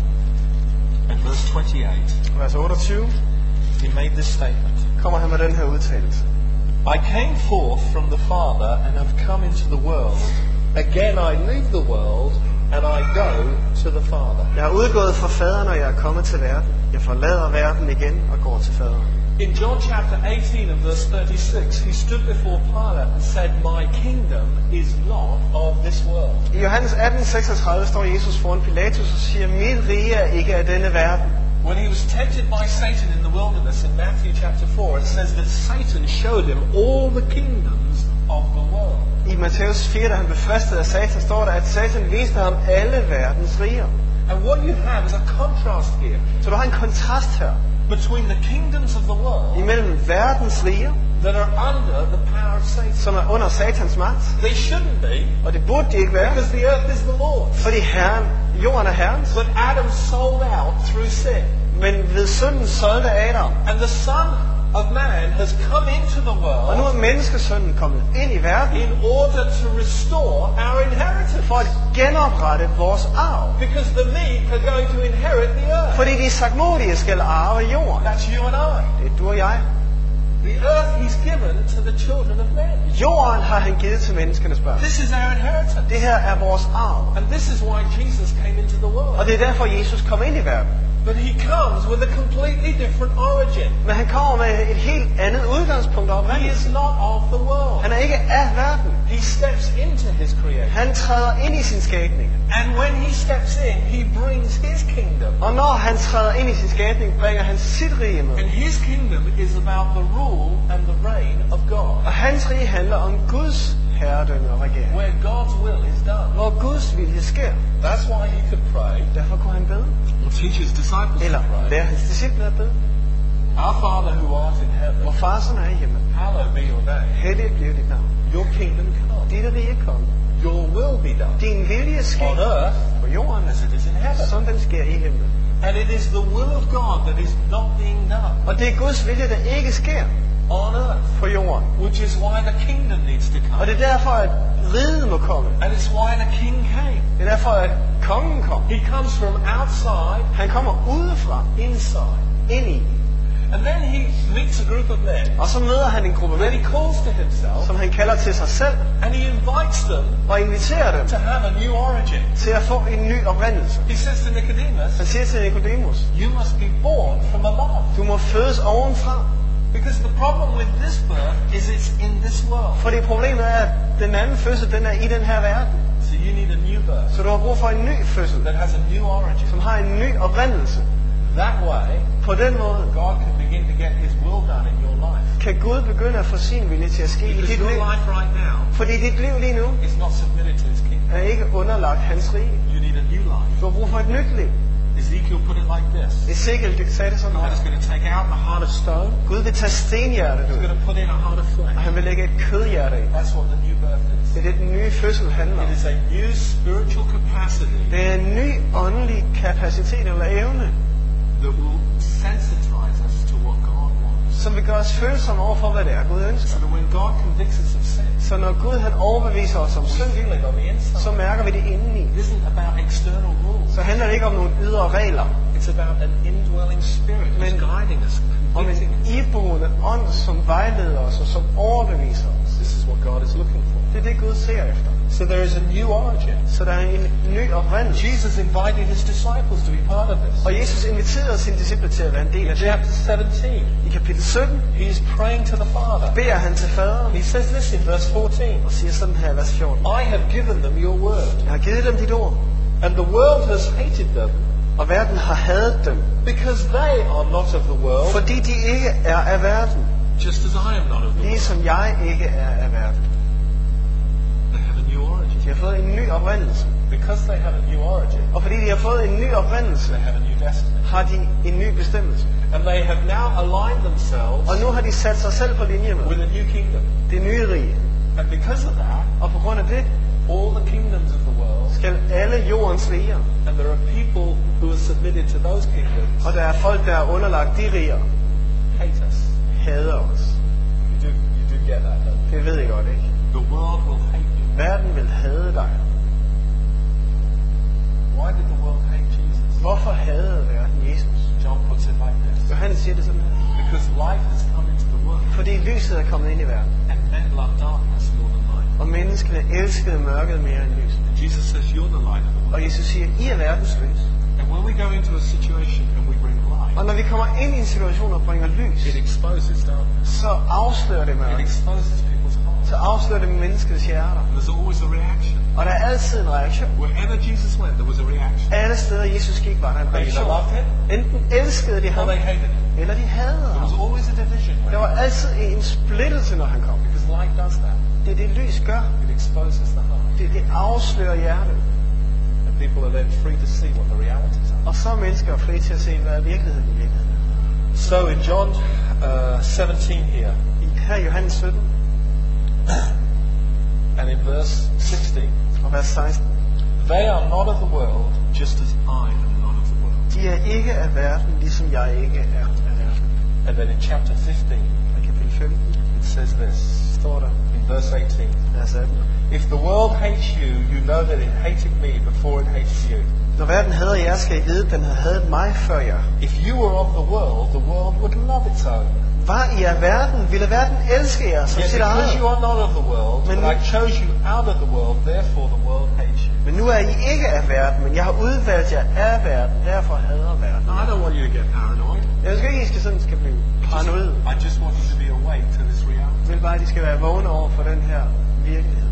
and verse twenty-eight, vers otteogtyve, he made this statement. kommer han med den her udtalelse. I came forth from the Father and have come into the world. Again I leave the world and I go to the Father. Jeg er udgået fra faderen, og jeg er kommet til verden. Jeg forlader verden igen og går til faderen. In John chapter eighteen and verse thirty-six, he stood before Pilate and said, my kingdom is not of this world. I Johannes atten seksogtredive står Jesus foran Pilatus og siger, mit rige er ikke af denne verden. When he was tempted by Satan in the wilderness in Matthew chapter four, it says that Satan showed him all the kingdoms of the world. I Matthæus fire, da han blev fristet af Satan, står der, at Satan viste ham alle verdens riger. And what you have is a contrast here Så du har en kontrast her between the kingdoms of the world imellem verdens riger, that are under the power of Satan. som er under Satans magt, They shouldn't be, og det burde de ikke være, because the earth is the Lord's. fordi herren, jorden er herrens. But Adam sold out through sin. Men ved synden solgte Adam, And the Son of Man has come into the og nu er world menneskesynden kommet ind i verden in order to restore our inheritance. for at genoprette vores arv. Because the meek are going to inherit the earth. Fordi de sagtmodige skal arve jorden. That's you and I. Det er du og jeg. The earth he's given to the children of men. Jorden har han givet til menneskenes børn. This is our inheritance. Det her er vores arv. And this is why Jesus came into the Og world. det er derfor, Jesus kom ind i verden. But he comes with a completely different origin. Men han kommer med et helt andet udgangspunkt He oprindeligt. is not of the world. Han er ikke af verden. He steps into his creation. Han træder ind i sin skabning. And when he steps in, he brings his kingdom. Og når han træder ind i sin skabning, bringer han sit rige med. And his kingdom is about the rule and the reign of God. Og hans rige handler om Guds herredømme og regering. Where God's will is done. Hvor Guds vilje sker. That's why he could pray Derfor kunne han bede. or teach his disciples Eller to pray. lære hans disciple at bede. Our Father who art in heaven, Hvor far som er i himlen. hallowed be your name. Helligt bliver dit navn. Your kingdom come. Dit rige komme. Your will be done. Din vilje sker On earth på jorden, as it is in heaven. som den sker i himlen. And it is the will of God that is not being done Og det er Guds vilje, der ikke sker on earth. på jorden. Which is why the kingdom needs to Og come. det er derfor, at riget må komme. And it's why the king came. Det er derfor, at kongen kom. He comes from outside, Han kommer udefra, inside. ind i. And then he meets a group of men Og så møder han en gruppe that mænd, he calls to himself, som han kalder til sig selv, and he invites them og inviterer dem to have a new origin. til at få en ny oprindelse. He says to Nicodemus, Han siger til Nicodemus, you must be born from above. du må fødes ovenfra. Because the problem with this birth is it's in this world. Fordi problemet er, at den anden fødsel, den er i den her verden. So you need a new birth Så du har brug for en ny fødsel, that has a new origin. som har en ny oprindelse. That way, På den måde God can begin to get his will done in your life. kan Gud begynde at få sin vilje til at ske i Because dit your liv. life right now Fordi dit liv lige nu is not submitted to his kingdom. er ikke underlagt hans rige. You need a new life. Du har brug for et nyt liv. Ezekiel put it like this. Ezekiel sagde det sådan God her. is going to take out the heart of stone. Gud vil tage stenhjertet He's ud, going to put in a heart of og flesh. han vil lægge et kødhjerte i. That's what the new birth is. Det er det, den nye fødsel handler om. It is a new spiritual capacity Det er en ny åndelig kapacitet eller evne, that will sensitize us to what God wants. som vil gøre os følsomme over for, hvad det er, Gud ønsker. So that when God convicts us of sin, Så når Gud han overbeviser os om we synd, feel it on the så inside. mærker vi det indeni. It isn't about external rules. Så handler det ikke om nogle ydre regler, It's about an indwelling spirit who's Men- guiding us, om convicting en us. iboende ånd, som vejleder os og som overbeviser os. This is what God is looking for. Det er det, Gud ser efter. So there is a new origin. Så der er en ny oprindelse. Jesus invited his disciples to be part of this. Og Jesus inviterede sine disciple til at være en del In af det. chapter seventeen, I kapitel sytten he is praying to the Father. beder han til faderen He says this in verse fourteen. og siger sådan her i vers fjorten. I have given them your word, Jeg har givet dem dit ord, and the world has hated them og verden har hadet dem, because they are not of the world, fordi de ikke er af verden, just as I am not of the world. ligesom jeg ikke er af verden. They have a new origin. De har fået en ny oprindelse, Because they have a new origin, og fordi de har fået en ny oprindelse, they have a new destiny. har de en ny bestemmelse. And they have now aligned themselves Og nu har de sat sig selv på linje med with a new kingdom. det nye rige. And because of that, Og på grund af det all the kingdoms of the world, skal alle jordens riger, and there are people who are submitted to those kingdoms, og der er folk, der er underlagt de riger, hate us. hader os. You do, get that, don't you? Det ved jeg godt, ikke? The world will hate you. Verden vil hade dig. Why did the world hate Jesus? Hvorfor hadede verden Jesus? John puts it like this. Johannes siger det sådan her. Because light has come into the world, Fordi lyset er kommet ind i verden. and men love darkness more than light. Og menneskene elskede mørket mere end lyset. And Jesus says, you're the light of the Og world. Jesus siger, I er verdens lys. And when we go into a situation and we bring light, Og når vi kommer ind i en situation og bringer lys, it exposes darkness. så afslører det It mørket. exposes people's Så hearts. afslører det menneskets hjerter. And there's always a reaction. Og der er altid en reaktion. Wherever Jesus went, there was a reaction. Alle steder Jesus gik, var der en They either reaktion. loved him Enten elskede de or ham, they hated him. eller de hadede There was ham. always a division. when Der var he- altid en splittelse, når han kom. Because light does that. Det er det, lys gør. It exposes the heart. Det, det afslører hjertet. And people are then free to see what the realities are. Og så er mennesker fri til at se, hvad er virkeligheden i virkeligheden. So in John uh, seventeen here, I her i Johannes sytten and in verse sixteen, og vers seksten. they are not of the world, just as I am not of the world. De er ikke af verden, ligesom jeg ikke er af verden. And then in chapter fifteen, I kapitel femten it says this, står der, in verse eighteen, vers atten. if the world hates you, you know that it hated me before it hated you. Når verden hader jer, skal I vide, at den har hadet mig før jer. If you were of the world, the world would love its own. Var I af verden, ville verden elske jer som Yet sit because you eget. are not of the world, Men but nu- I chose you out of the world, therefore the world hates you. Men nu er I ikke af verden, men jeg har udvalgt jer af verden, derfor hader verden. I don't want you to get paranoid. Jeg skal ikke, I skal sådan skal blive paranoid. I just want you to be awake to this reality. Jeg vil bare, at de skal være vågne over for den her virkelighed.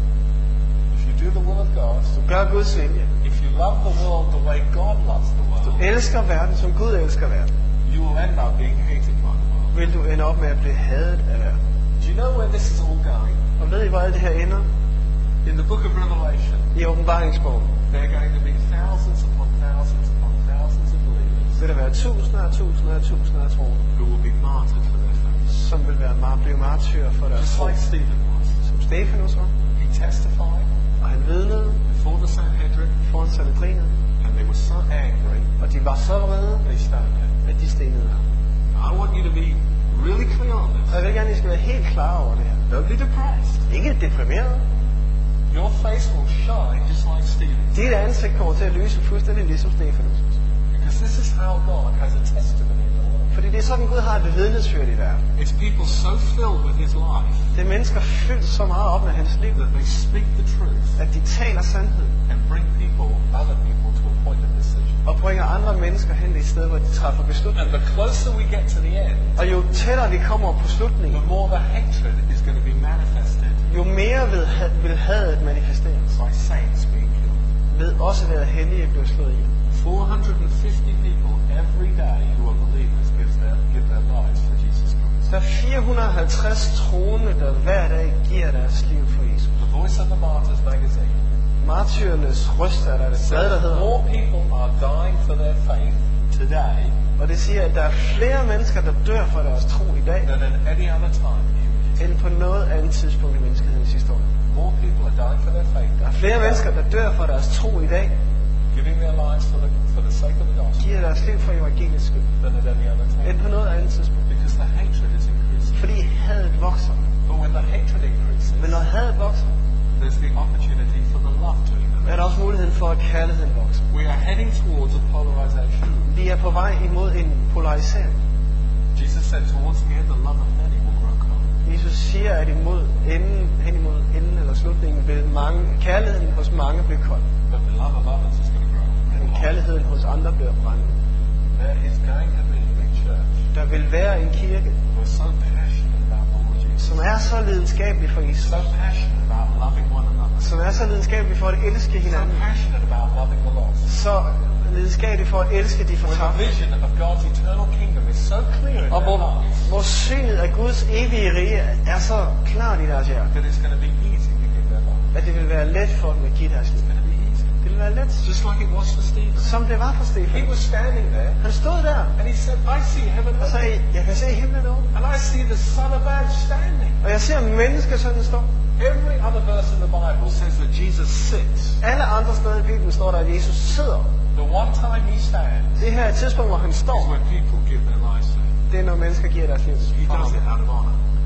If you do the will of God, Du gør Guds vilje. if you love the world the way God loves the Du world, elsker verden, som Gud elsker verden. you will end up being hated by the world. Vil du ende op med at blive hadet af verden. Do you know where this is all going? Og ved I, hvor alt det her ender? In the book of Revelation, I åbenbaringsbogen there are going to be thousands upon thousands upon thousands of believers vil der være tusinder og tusinder og tusinder af troende, who will be martyred for their faith. som vil være mar- blive martyrer for deres Just tro. like Stephen was. Som Stefanus var. He testified Og han vidnede before the Sanhedrin, foran Sanhedrinet. and they were so angry, Og de var så vrede, they stoned him. at de stenede ham. I want you to be really clear on Og this. jeg vil gerne, at I skal være helt klar over det her. Don't be depressed. Ikke deprimeret. Your face will shine just like Stephen's. Dit ansigt kommer til at lyse fuldstændig ligesom Stefanus. Because this is how God has a testimony in the world. Fordi det er sådan, Gud har et vidnesbyrd i verden. It's people so filled with his life Det er mennesker fyldt så meget op med hans liv, that they speak the truth at de taler sandheden. and bring people, other people, to a point of decision. Og bringer andre mennesker hen til et sted, hvor de træffer And beslutninger. the closer we get to the end, Og jo tættere vi kommer på the slutningen, more the hatred is going to be manifested jo mere vil, ha- vil hadet manifesteres. by saints being killed. Ved også at være hellige bliver slået ihjel. four hundred fifty people every day who are believers give their, give their lives for Jesus Christ. Der er fire hundrede og halvtreds troende, der hver dag giver deres liv for Jesus. The Voice of the Martyrs magazine Martyrernes røst er der et blad, der says hedder. more people are dying for their faith today Og det siger, at der er flere mennesker, der dør for deres tro i dag, than at any other time in human history. end på noget andet tidspunkt i menneskehedens historie. More people are dying for their faith. Der er flere mennesker, der dør for deres tro i dag, giving their lives for the, for the sake of the gospel giver deres liv for evangeliets skyld, than at any other time. end på noget andet tidspunkt. Because the hatred is increasing. Fordi hadet vokser. But when the hatred increases, Men når hadet vokser, there's the opportunity for the love to er increase. der også muligheden for, at kærligheden vokser. We are heading towards a polarization. Vi er på vej imod en polarisering. Jesus said towards the end, the love of many will grow cold. Jesus siger, at imod enden, hen imod enden eller slutningen vil mange, kærligheden hos mange blive kold. But the love of others is going to grow. Men kærligheden hos andre bliver brændende. There is going to be a big church Der vil være en kirke, who are so passionate about the Lord Jesus. som er så lidenskabelig for Jesus. So passionate about loving one another. Som er så lidenskabelig for at elske So hinanden. passionate about loving the lost. Så lidenskabelig for at elske de Where the fortabte. vision of God's eternal kingdom is so clear in Og their hvor, lives hvor synet af Guds evige rige er så klart i deres hjerte, that it's going to be easy to give their life. at det vil være let for dem at give deres liv. It's going to be easy. Det vil være let, Just like it was for Stephen. som det var for He Stefan. was standing there Han stod der and he said, I see heaven og open sagde, jeg kan se himlen åben, and I see the Son of Man standing. og jeg ser menneskesønnen stå. Every other verse in the Bible says that Jesus sits. Alle andre steder i Bibelen står der, at Jesus sidder. The one time he stands Det her er et tidspunkt, hvor han is står. when people give their lives to him. Det er, når mennesker giver deres liv. He does it out of honor.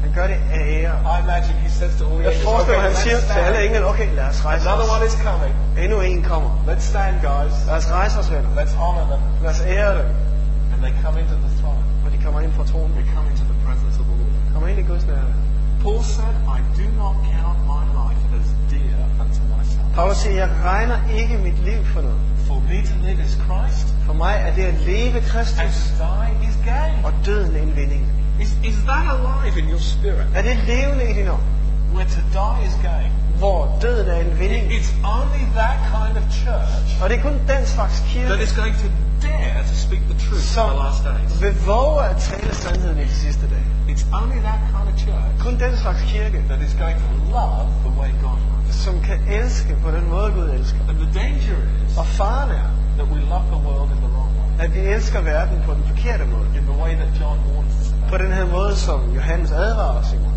Han gør det af ære. I imagine he says to all the Jeg angels, forestiller okay, mig, han siger let's til alle stand. engel, okay, lad os rejse Another os. one is coming. Endnu en kommer. Let's stand, guys. Lad os rejse os, venner. Let's honor them. Lad os ære dem. And they come into the throne. Og de kommer ind på tronen. They come into the presence of the Lord. Kommer ind i Guds nærvær. Paul said, I do not count my life as dear unto myself. Paulus siger, jeg regner ikke mit liv for noget. For me to live is Christ, For mig er det at leve and Kristus, to die is gain. og døden en vinding. Is, is that alive in your spirit? Er det levende i din ånd? Where to die is gain. Hvor døden er en vinding. It- It's only that kind of church Og det er kun den slags that kirke, is going to dare to speak the truth in som the last days. vil våge at tale sandheden i de sidste dage. It's only that kind of church Kun den slags kirke, that is going to love the way God loves. som kan elske på den måde, Gud elsker. And the danger is Og faren er, that we love the world in the wrong way. at vi elsker verden på den forkerte måde. In the way that John warns us På about. den her måde, som Johannes advarer os imod.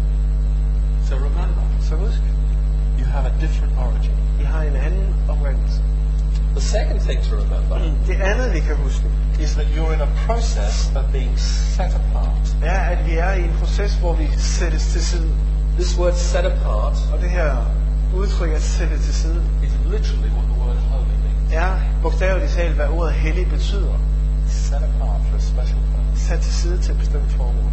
So remember, Så husk, you have a different origin. I har en anden oprindelse. The second thing to remember Det andet, vi kan huske, is that you're in a process of being set apart. er, at vi er i en proces, hvor vi sættes til side. This word set apart Og det her udtryk at sætte til side, is literally what the word holy means. er bogstaveligt talt, hvad ordet hellig betyder. Set apart for a special purpose. Sat til side til et bestemt formål.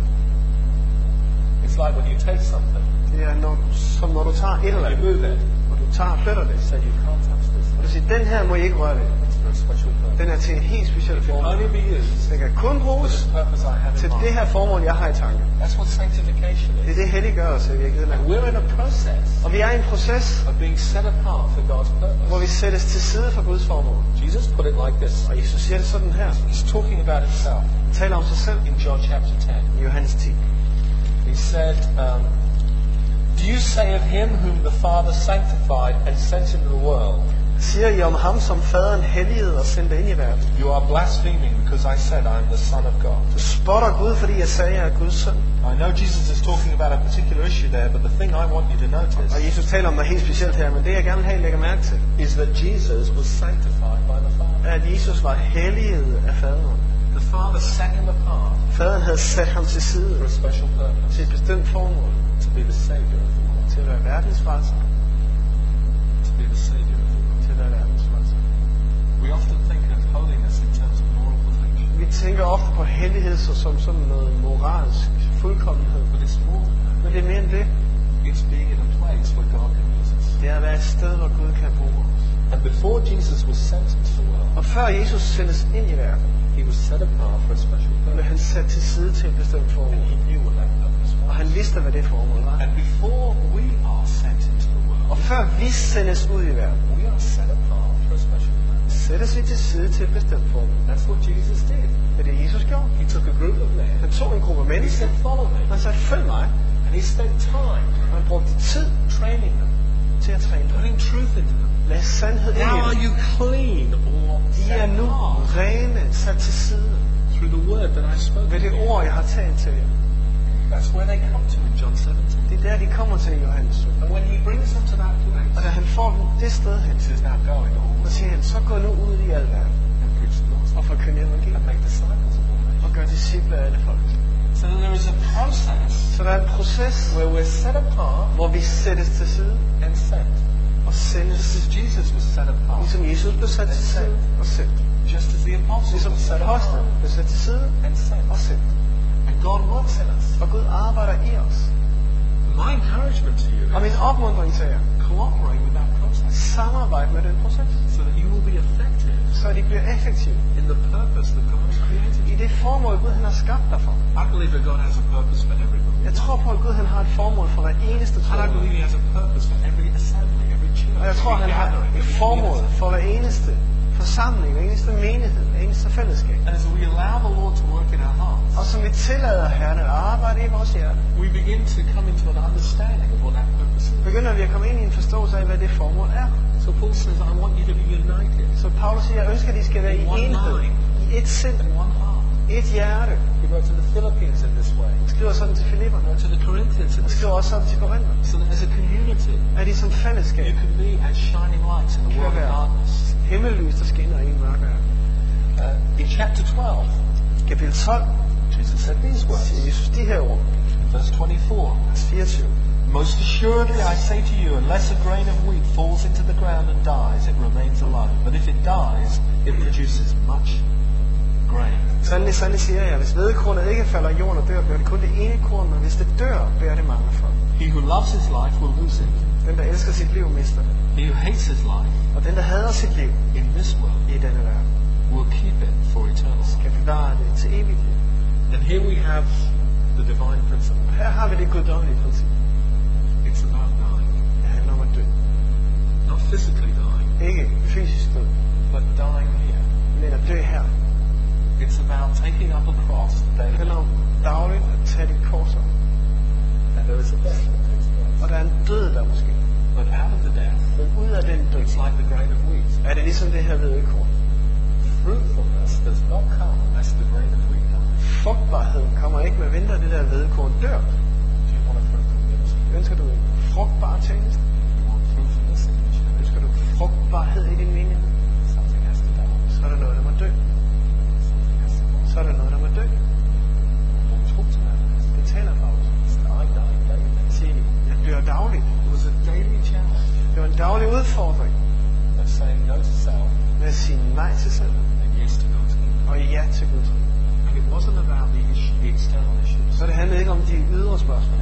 It's like when you take something Det er når, som når du tager et eller and you andet, move it, og du tager og flytter det. you say you can't touch this. Og du siger, den her må I ikke røre ved. It's for a special purpose. Den er til et helt specielt It can formål. only be used Den kan kun for bruges this purpose I have til in det mind. her formål, jeg har i tanke. That's what sanctification Det er is. det helliggørelse i virkeligheden er. And we're in a process Og vi er i en proces, of being set apart for God's hvor vi purpose. sættes til side for Guds formål. Jesus put it like this. Og Jesus siger det sådan her. He's talking about himself Han taler om sig selv in John chapter ten. i Johannes ti. He said, um, do you say of him whom the Father sanctified and sent into the world, Siger I om ham, som faderen helligede og sendte ind i verden? you are blaspheming because I said I am the Son of God. Du spotter Gud, fordi jeg sagde, at jeg er Guds søn. I know Jesus is talking about a particular issue there, but the thing I want you to notice Og Jesus taler om noget helt specielt her, men det jeg gerne vil have, I lægger mærke til, is that Jesus was sanctified by the Father. er, at Jesus var helliget af faderen. The Father set him apart Faderen havde sat ham til for side a special purpose, til et bestemt formål, to be the Savior of the world. til at være verdens frelser. To be the Savior of the world. Til at være verdens frelser. We often think of holiness in terms of moral perfection, Vi tænker ofte på hellighed så som sådan noget moralsk fuldkommenhed. but it's more. Men det er mere end det. It's being in a place where God can use us. Det er at være et sted, hvor Gud kan bruge os. And before Jesus was sent into the world, Og før Jesus sendes ind i verden, he was set apart for a special blev purpose. han sat til side til et bestemt And formål. he knew what that purpose Og was. han vidste, hvad det formål var. And before we are sent into the Og world, før vi sendes ud i verden, we are set apart for a special purpose. sættes vi til side til et bestemt formål. That's what Jesus did. Det er det, Jesus gjorde. He took a group of men. Han tog en gruppe He mennesker, said, follow me. og han sagde, følg mig. And he spent time Og han brugte tid training them, til at træne dem. putting truth into them. Lad sandhed ind Now i are dem. you clean or De set er nu apart rene, sat til side through the word that I spoke ved to det you? ord, jeg har talt til jer. That's where they come to in John seventeen. Det er der, de kommer til i Johannes sytten. And when he brings them to that Og place, da han får dem det sted hen, he says, now go into all så the siger han, så gå nu ud i al verden and preach the gospel og forkynd evangeliet and make disciples of all og nations. gør disciple af alle folk. So there is a process Så der er en proces, where we're set apart hvor vi sættes til side and sent. og sendes, Just as Jesus was set apart, ligesom Jesus blev sat til side og sendt. just as the apostles Ligesom were set apostlen apart blev sat til side and sent. og sendt. And God works in us. Og Gud arbejder i os. My encouragement to you Og min is opmuntring til jer, cooperate with that process samarbejde med den proces, so that you will be effective så de bliver effektive in the purpose that God has created i you. det formål, Gud han har skabt dig for. I believe that God has a purpose for every believer. Jeg tror på, at Gud han har et formål for hver eneste And I troende. believe He has a purpose for every assembly, every church, Og jeg tror, every han har gathering, et every formål community. for hver eneste forsamling, hver eneste menighed, hver eneste fællesskab. And as we allow the Lord to work in our hearts, Og som vi tillader Herren at arbejde i vores hjerte, we begin to come into an understanding of what that purpose is. begynder vi at komme ind i en forståelse af, hvad det formål er. So Paul says, I want you to be united Så Paulus siger, jeg ønsker, at I skal være i enhed, i et sind, in one heart. et hjerte. He wrote to the Philippines in this way. Han skriver sådan til He Filipperne, wrote to the Corinthians in han this way. skriver også sådan til Korinther, So that as a community, at I som fællesskab you can be as shining lights in the world of darkness. himmellys, der skinner i en mørk verden. Uh, in chapter twelve, Kapitel tolv Jesus said these words. siger Jesus de her ord. verse twenty-four. vers fireogtyve. Most assuredly I say to you, unless a grain of wheat falls into the ground and dies, it remains alone. But if it dies, it produces much grain. Sandelig, sandelig siger jeg, hvis hvedekornet ikke falder i jorden og dør, bliver det kun det ene korn, men hvis det dør, bærer det mange frem. He who loves his life will lose it. Den, der elsker sit liv, mister det. He who hates his life Og den, der hader sit liv in this world i denne verden, will keep it for eternal. skal bevare det til evigt liv. And here we have the divine principle. Her har vi det guddommelige princip. It's about dying. Det handler om at dø. Not physically dying, Ikke fysisk død, but dying here. men at dø her. It's about taking up a cross Det daily. handler om dagligt at tage dit kors op. And there is a death that takes place. Og der er en død der måske. But out of the death, Men ud af den død, it's like the grain of wheat. er det ligesom det her hvedekorn. Fruitfulness does not come unless the grain of wheat dies. Frugtbarheden kommer ikke med mindre det der hvedekorn dør. Do you want a fruitful ministry? Ønsker du en frugtbar tjeneste? You want fruitfulness in your church? Ønsker du frugtbarhed i din menighed? Something has to die. Så er der noget, der må dø. Something has to die. Så er der noget, der må dø. Don't talk to that. Det taler Paulus. It's dying, dying, daily. Sig, jeg dør dagligt. It was a daily challenge Det var en daglig udfordring of saying no to self med at sige nej til selv and yes to God's kingdom. og ja til Guds rige. And it wasn't about the, issue, the external issues. Så det handlede ikke om de ydre spørgsmål.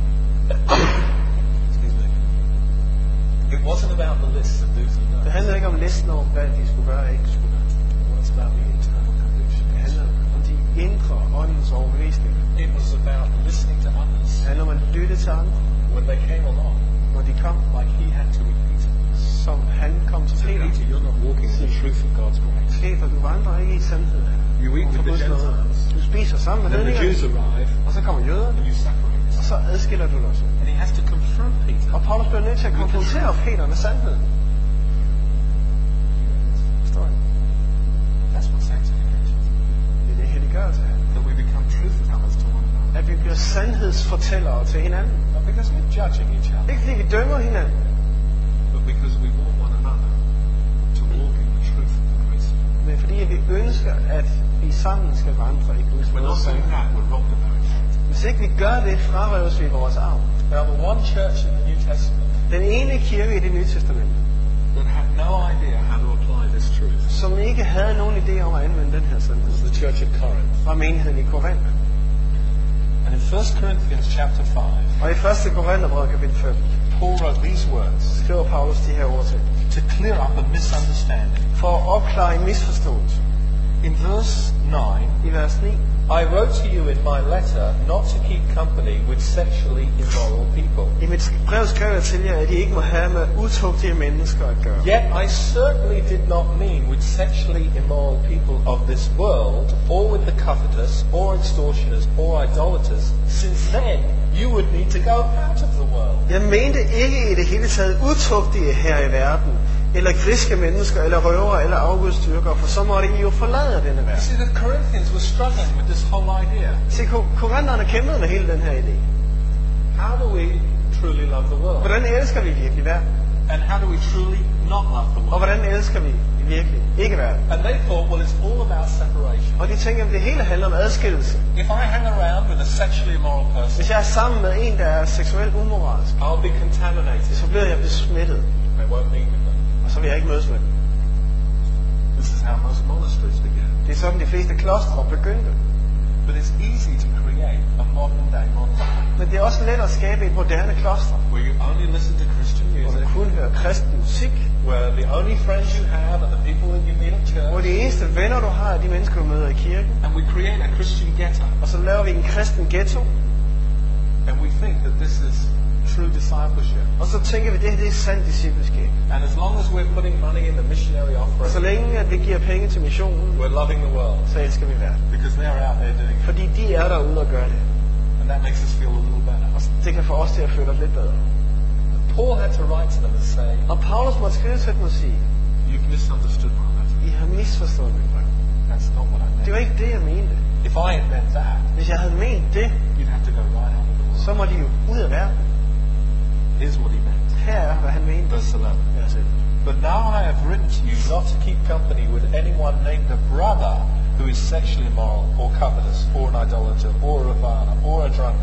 Excuse me. It wasn't about the lists of do's and don'ts. Det handlede ikke om listen over, hvad de skulle gøre og ikke skulle gøre. It was about the internal conviction. Det handlede om de indre åndens overbevisninger. It was about listening to others Det handlede om at lytte til andre, when they came along, når de kom, like he had to with Peter. som han kom til So Peter. Peter, you're not walking in the truth of God's grace. Peter, du vandrer ikke i sandhed. You eat with the Gentiles, Du spiser sammen med then the Jews hedningerne, arrive, og så kommer jøderne, and you separate. og så adskiller du dig også. And he has to confront Peter. Og Paulus bliver nødt til at konfrontere Peter med sandheden. Forstår I? That's what sanctification is. Det er det helliggørelse her. That we become truth tellers to one another. At vi bliver sandhedsfortællere til hinanden. Not because we're judging each other, Ikke fordi vi dømmer hinanden, but because we want one another to walk in the truth of the grace of God. men fordi vi ønsker, at vi sammen skal vandre i Guds If we're not nåde. doing that, we're robbed of our inheritance. Hvis ikke vi gør det, frarøves vi vores arv. Now, the one church in the New Testament Den ene kirke i det nye testament, that had no idea how to apply this truth som ikke havde nogen idé om at anvende den her sandhed, was the church at Corinth. var menigheden i Korinth. And in First Corinthians chapter five, Og i første Korintherbrev kapitel fem, Paul wrote these words skriver Paulus de her ord til, to clear up a misunderstanding. for at opklare en misforståelse. In verse nine, I vers ni, I wrote to you in my letter not to keep company with sexually immoral people. i mit brev skrev jeg til jer, at I ikke må have med utugtige mennesker at gøre. Yet I certainly did not mean with sexually immoral people of this world, or with the covetous, or extortioners, or idolaters, since then you would need to go out of the world. Jeg mente ikke i det hele taget utugtige her i verden, eller griske mennesker, eller røvere, eller afgudstyrkere, for så måtte I jo forlade denne You verden. see, the Corinthians were struggling with this whole idea. Se, ko- korinterne kæmpede med hele den her idé. How do we truly love the world? Hvordan elsker vi virkelig verden? And how do we truly not love the Og world? hvordan elsker vi virkelig ikke verden? And they thought, well, it's all about separation. Og de tænker, at det hele handler om adskillelse. If I hang around with a sexually immoral person, Hvis jeg er sammen med en, der er seksuelt umoralsk, I'll be contaminated. så bliver jeg besmittet, I won't meet with them. og så vil jeg ikke mødes med dem. This is how most monasteries began. Det er sådan, de fleste klostre begyndte. But it's easy to create a modern day monastery Men det er også let at skabe et moderne kloster, where you only listen to Christian hvor music, du kun hører kristen musik, where the only friends you have are the people that you meet at hvor church, de eneste venner, du har, er de mennesker, du møder i kirken. and we create a Christian ghetto. Og så laver vi en kristen ghetto, And we think that this is true discipleship. og så tænker vi, at det her det er sandt discipleskab. And as long as we're putting money in the missionary Og så offering, længe, at vi giver penge til missionen, we're loving the world så elsker vi verden. because they're out there doing it. Fordi de er derude og gør det. And that makes us feel a little better. Og det kan få os til at føle os lidt bedre. Paul had to write to them and say, Og Paulus måtte skrive til dem og sige, you've misunderstood my letter. I har misforstået mit brev. That's not what I Det var meant. ikke det, jeg mente. If I had meant that, Hvis jeg havde ment det, you'd have to go right out of the world. så må de jo ud af verden. Here's what he meant. Her er, hvad han mente. Verse eleven. Vers elleve. But now I have written to you not to keep company with anyone named a brother who is sexually immoral, or covetous, or an idolater, or a reviler, or a drunkard,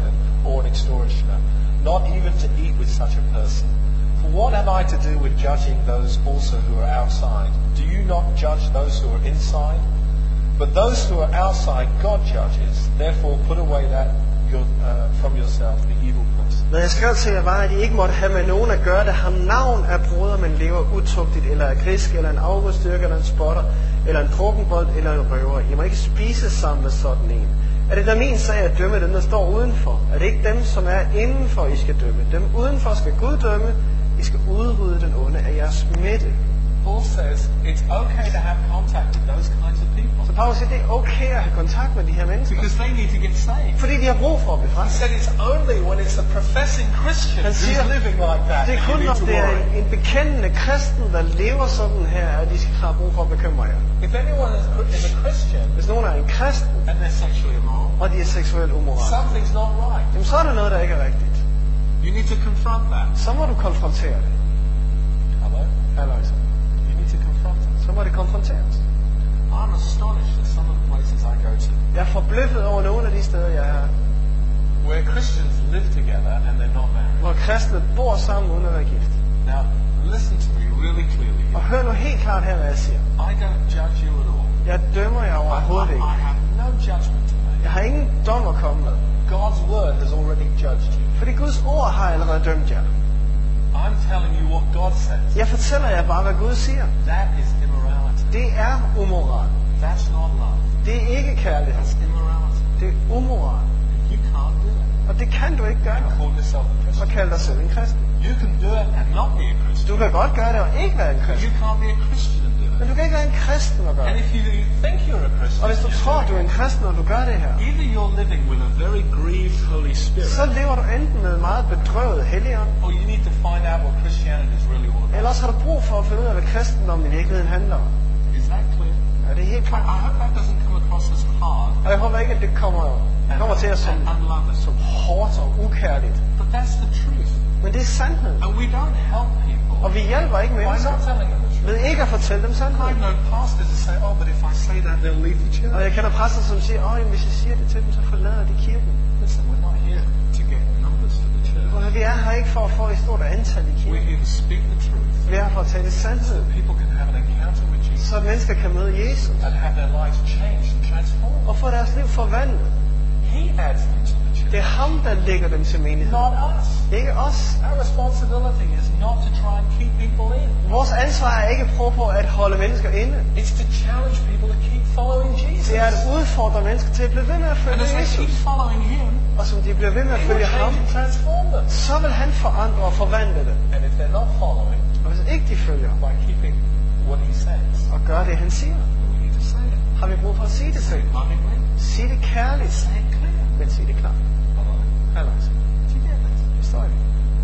or an extortioner, not even to eat with such a person. For what have I to do with judging those also who are outside? Do you not judge those who are inside? But those who are outside, God judges. Therefore, put away that your, uh, from yourself, the evil person. Når jeg skrev til jer var, at I ikke måtte have med nogen at gøre, der har navn af broder, men lever utugtigt, eller er grisk, eller en afgudstyrker, eller en spotter, eller en drukkenbold, eller en røver. I må ikke spise sammen med sådan en. Er det da min sag at dømme dem, der står udenfor? Er det ikke dem, som er indenfor, I skal dømme? Dem udenfor skal Gud dømme. I skal udrydde den onde af jeres midte. Paul says it's okay to have contact with those kinds of people. Så Paulus siger, det er okay at have kontakt med de her mennesker. Because they need to get saved. Fordi de har brug for at blive He frelst. said it's only when it's a professing Christian Han siger, who's living like that det er that you kun need når to det er worry. en, en bekendende kristen, der lever sådan her, at de skal have brug for at bekymre jer. If anyone is is a Christian Hvis nogen er en kristen, and they're sexually immoral, og de er seksuelt umoralske, something's not right. jamen så er der noget, der ikke er rigtigt. You need to confront that. Så må du konfrontere det. Hello? Halløjsa. You need to confront it. Så må det konfronteres. I'm astonished at some of the places I go to Jeg er forbløffet over nogle af de steder, jeg er, where Christians live together and they're not married. hvor kristne bor sammen uden at være gift. Now, listen to me really clearly. Og hør nu helt klart her, hvad jeg siger. I don't judge you at all. Jeg dømmer jer I, overhovedet I, ikke. I have no judgment to make. Jeg har ingen dom at komme med. God's word has already judged you. Fordi Guds ord har allerede dømt jer. I'm telling you what God says. Jeg fortæller jer bare, hvad Gud siger. That is immorality. Det er umoral. That's not love. Det er ikke kærlighed. That's immorality. Det er umoral. You can't do it. Og det kan du ikke gøre. And call yourself a Og Christian. kalde dig selv en kristen. You can do it and not be a Christian. Du kan godt gøre det og ikke være en But you kristen. can't be a Christian and do Men it. du kan ikke være en kristen og gøre And det. if you think you're a Christian, Og hvis du you're tror, doing du er en it. kristen, og du gør det her, Either you're living with a very grieved Holy Spirit, så lever du enten med en meget bedrøvet helligånd, or you need to find out what Christianity is really all about. eller også har du brug for at finde ud af, hvad kristendommen i virkeligheden handler om. Is that clear? Er det helt I, klart? I hope that doesn't come across as hard Og jeg håber ikke, at det kommer, and, kommer til os som, and unloving. som hårdt og ukærligt. But that's the truth. Men det er sandheden. And we don't help people Og vi hjælper ikke by mennesker not telling them the truth. ved ikke at fortælle dem I sandheden. know pastors that say, oh, but if I say that, they'll leave the Og church. jeg kender præster, som siger, åh, hvis jeg siger det til dem, så forlader de kirken. Listen, we're not here to get numbers for the church. Og vi er her ikke for at få et stort antal i We're kirken. here to speak the truth Vi er her for at tale so sandhed, that people can have an encounter with Jesus så at mennesker kan møde Jesus and have their lives changed and transformed. og få deres liv forvandlet. He adds them to the church, Det er ham, der lægger dem til menigheden. not us. Ikke os. Our responsibility is not to try and keep people in. Vores ansvar er ikke at prøve på at holde mennesker inde. It's to challenge people to keep following Jesus. Det er at udfordre mennesker til at blive ved med at And følge as they keep Jesus. following him, Og som de bliver ved med at he will følge ham, change and transform them. så vil han forandre og forvandle det. And if they're not following Og hvis ikke de følger by keeping what he says, og gør det, han siger, then we need to say it. har vi brug for at sige det Say til. it lovingly. Sig det kærligt, Say it clear. men sig det klart. Hello. Ellers, Do you get this? forstår I det?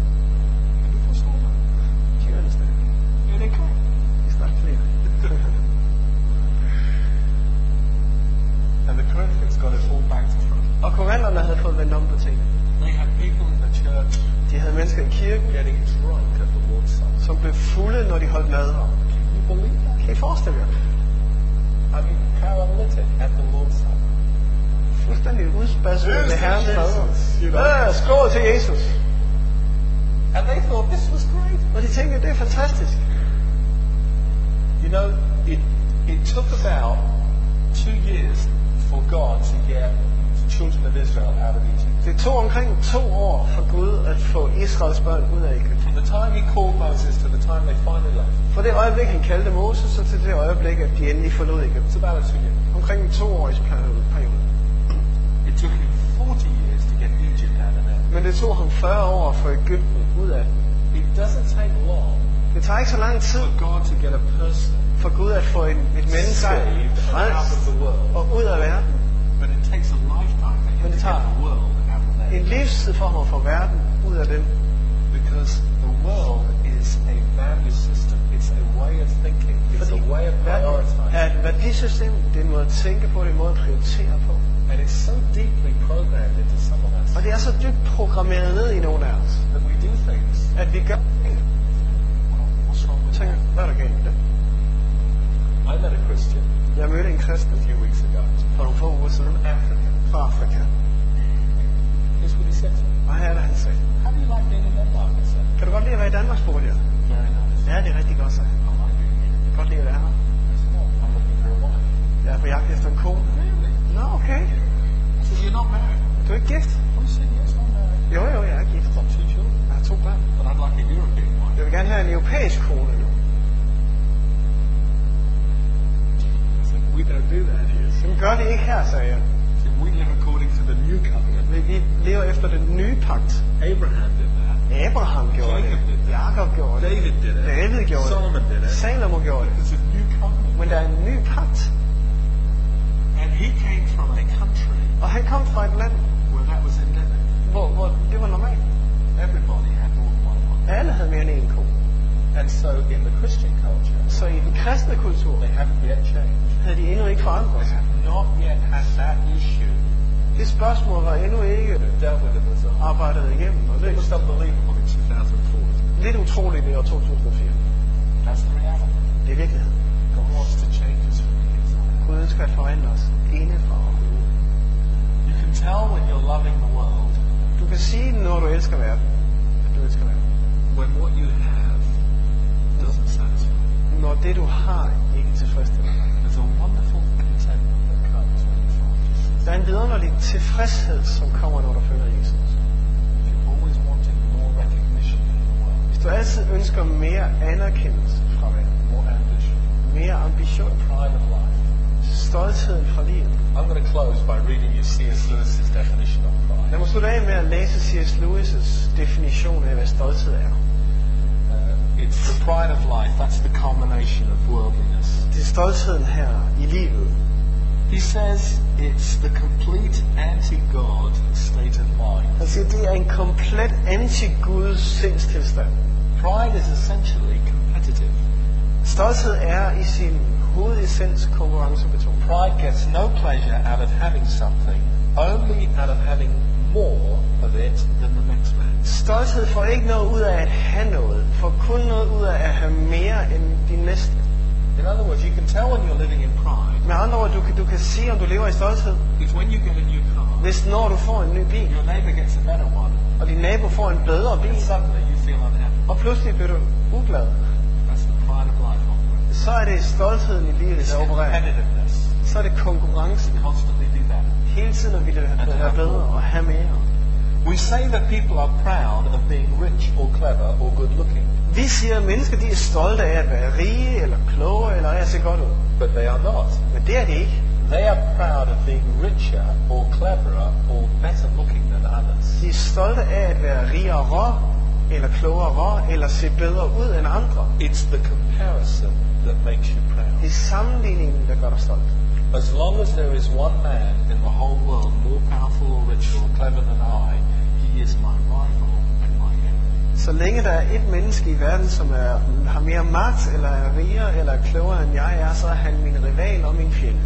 Kan du forstå det? Do you understand? Er det klart? It's not clear. And the Corinthians got it all back to front. Og korinterne havde fået vendt om på tingene. They had people in the church De havde mennesker i kirken, getting drunk at the Lord's Supper. som blev fulde, når de holdt nadver. Can you believe that? Kan I forestille jer det? I mean, paralytic at the Lord's Supper. Fuldstændig udspasset Yes, med herrens Jesus, nadver. you know. Øh, skål til Jesus. And they thought this was great. Og de tænkte, det er fantastisk. You know, it, it took about two years for God to get the children of Israel out of Egypt. Det tog omkring to år for Gud at få Israels børn ud af Egypten. From the time he called Moses to the time they finally left. Fra det øjeblik, han kaldte Moses, så til det øjeblik, at de endelig forlod Egypten. It's about a two year. Omkring en toårig periode. It took him forty years to get Egypt out of there. Men det tog ham fyrre år at få Egypten ud af den. It doesn't take long Det tager ikke så lang tid for God to get a person for Gud at få en, et menneske saved and out of frelst the world. og ud af verden. But it takes a lifetime for him Men to det get tager the world out of there. en livstid for ham at få verden ud af dem. Because the world is a value system. It's a way of thinking. It's Fordi a way of verden prioritizing. er et værdisystem, det er en måde at tænke på, det er en måde at prioritere på. And it's so deeply programmed into some of us Og det er så dybt programmeret ned i nogle af os, that we do things. at vi gør ting. Well, what's wrong with Tænker, that? hvad er der galt med det? I met a Christian Jeg mødte en kristen a few weeks ago for nogle få uger siden from Africa. fra Afrika. Here's what he said to me. Og her er det, han sagde, How do you like being in Denmark? I said, kan du godt lide at være i Danmark, spurgte jeg. very nice. Ja, det er rigtig godt, sagde han. I like being here. Jeg kan godt lide at være her. I said, well, I'm looking for a wife. Jeg er på jagt efter en kone. Really? Nå, okay. I said, you're not married? Du er ikke gift? Well, he said, yes, I'm married. Jo, jo, jeg er gift. I've got two children. Jeg har to børn. But I'd like a European wife. Jeg vil gerne have en europæisk kone nu. I said, we don't do that here. Jamen gør det ikke her, sagde jeg. I said, we live according to the new covenant. Vi, vi lever efter den nye pagt. Abraham did that. Abraham gjorde Jacob did det. that. Jakob gjorde det. David did it. David gjorde Solomon did det. it. Salomo gjorde det. It's a new covenant. Men der er en ny pagt. And he came from a country Og han kom fra et land, where that was endemic. hvor, hvor det var normalt. Everybody had more than one wife. Alle havde mere end en kone. And so in the Christian culture, Så i den kristne kultur they haven't yet changed. havde de endnu ikke forandret They sig. have not yet had that issue Det spørgsmål var endnu ikke dealt with in the zone. arbejdet igennem og It was løst. unbelievable in two thousand four. Lidt utroligt i år to tusind og fire. That's the reality. Det er virkeligheden. God wants to change us from the inside. Gud ønsker at forandre os indefra og ud. You can tell when you're loving the world Du kan sige, når du elsker verden, at du elsker verden. when what you have doesn't satisfy. Når det du har ikke tilfredsstiller dig. There's a wonderful contentment that comes when you find Jesus. Der er en vidunderlig tilfredshed, som kommer, når du følger Jesus. If you're always wanting more recognition in the world, Hvis du altid ønsker mere anerkendelse fra verden, more ambition, mere ambition, pride of life. stoltheden fra livet. I'm going to close by reading you C S Lewis's definition of pride. Lad mig slutte af med at læse C S Lewis' definition af, hvad stolthed er. Uh, it's the pride of life. That's the culmination of worldliness. Det er stoltheden her i livet. He says it's the complete anti-God state of mind. Han siger, det er en komplet anti-Guds sindstilstand. Pride is essentially competitive. Stolthed er i sin hovedessens konkurrencebetonet. Pride gets no pleasure out of having something, only out of having more of it than the next man. Stolthed får ikke noget ud af at have noget, får kun noget ud af at have mere end de næste. In other words, you can tell when you're living in pride Med andre ord, du kan, du kan sige, om du lever i stolthed, if when you get a new car, hvis når du får en ny bil, your neighbor gets a better one, og din nabo får en bedre bil, and suddenly you feel unhappy. og pludselig bliver du uglad, That's the pride of life operating. så er det stoltheden i livet, It's der opererer. competitiveness. Så er det konkurrencen. Constantly be better. Hele tiden at ville være bedre og have mere. We say that people are proud of being rich or clever or good looking, Vi siger, at mennesker de er stolte af at være rige, eller kloge, eller af at se godt ud. but they are not. Men det er det ikke. They are proud of being richer or cleverer or better looking than others. De er stolte af at være rigere, eller klogere, eller se bedre ud end andre. It's the comparison that makes you Det proud. er sammenligningen, der gør dig stolt. As long as there is one man in the whole world more powerful or richer or clever than I, he is my rival and my enemy. Så længe der er et menneske i verden, som er, har mere magt, eller er rigere, eller er klogere end jeg er, så er han min rival og min fjende.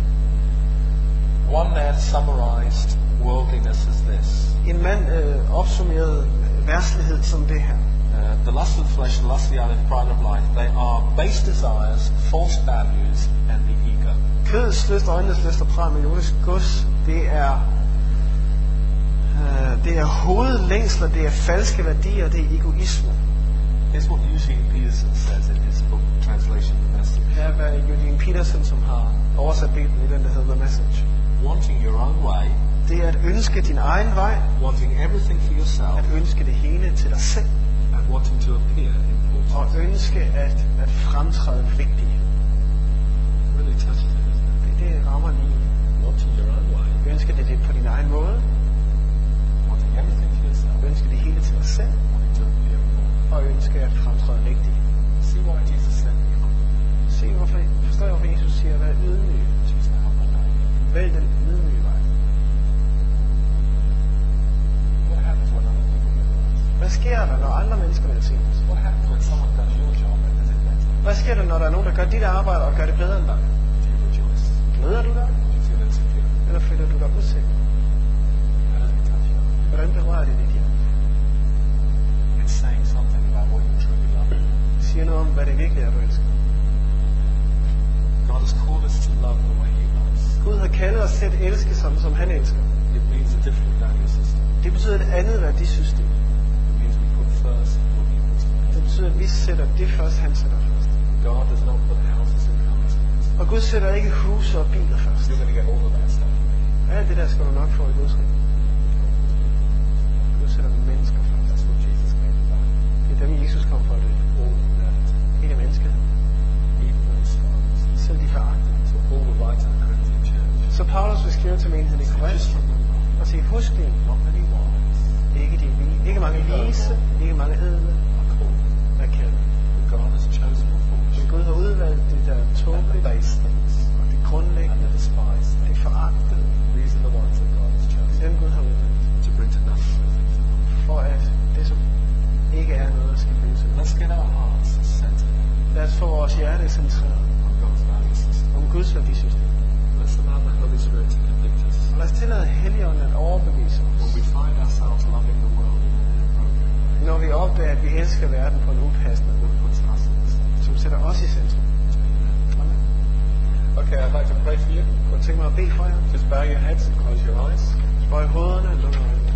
One man summarized worldliness as this. En mand øh, opsummerede verslighed som det her. Uh, the lust of the flesh, the lust of the eye, the pride of life, they are base desires, false values, and the ego. Kødets lyst, øjnenes lyst og prag med jordisk gods, det er, øh, det er hovedlængsler, det er falske værdier, det er egoisme. Here's what Eugene Peterson says in his book, Translation of the Message. Her er Eugene Peterson, som har oversat Bibelen i den, der hedder The Message. Wanting your own way, Det er at ønske din egen vej, wanting everything for yourself, at ønske det hele til dig selv, and wanting to appear important. og ønske at, at fremtræde vigtig. Really touches it, isn't Det, det rammer lige. it? Wanting your own way, Ønske det, det på din egen måde, wanting everything for yourself, ønske det hele til dig selv, wanting to appear important. og ønske at fremtræde vigtig. See why Jesus said, Se, hvorfor, forstår jeg, hvorfor Jesus siger, at være ydmyg. choose the humble way. Vælg den ydmyge vej. What happens when other people get lost? Hvad sker der, når andre mennesker velsignes? What happens when someone does your job and does it better? Hvad sker der, når der er nogen, der gør dit arbejde og gør det bedre end dig? Do you rejoice? Glæder du dig? Do you feel insecure? Eller føler du dig usikker? How does it touch you? Hvordan berører det dit hjerte? It's saying something about what you truly love. Det siger noget om, hvad det virkelig er, du elsker. God has called us to love the way He loves. Gud har kaldet os til at elske som, som han elsker. It means a different value system. Det betyder et andet værdisystem. It means we put first what he puts first. Det betyder, at vi sætter det først, han sætter først. God does not put houses and cars first. Og Gud sætter ikke huse og biler først. You're going to get all of that stuff. Alt det der skal du nok få i Guds rige. Gud sætter mennesker først. That's what Jesus came about. Det er dem, Jesus kom for at dø. All humanity, Hele menneskeheden. even those fathers. Selv de foragtede. So Paul would write to the Corinthian church. Så Paulus vil skrive til menigheden i Korinth Just remember, og sige, husk det. not many wives Ikke, de, vi- ikke mange vise, ikke mange ædle are called, er kaldet. but God has chosen the Men foolish Gud har udvalgt det, der er and the tåbeligt, base things og det and grundlæggende, the despised det things. foragtede. These are the ones that God has Det er chosen dem, Gud har udvalgt. to bring to nothing. For at det, som ikke er noget, skal blive til noget. Let's get our hearts centered Lad os få vores hjerte centreret on God's value system. om Guds værdisystem. Let's allow the Holy Spirit to convict us. Og lad os tillade Helligånden at overbevise When os. we find ourselves loving the world in an inappropriate way, Når vi opdager, at vi elsker verden på en upassende måde, that puts us in the center. som sætter os i centrum. Amen. Okay, I'd like to pray for you. Og tænk mig at bede for jer. Just bow your heads and close your eyes. Bøj hovederne og luk øjnene.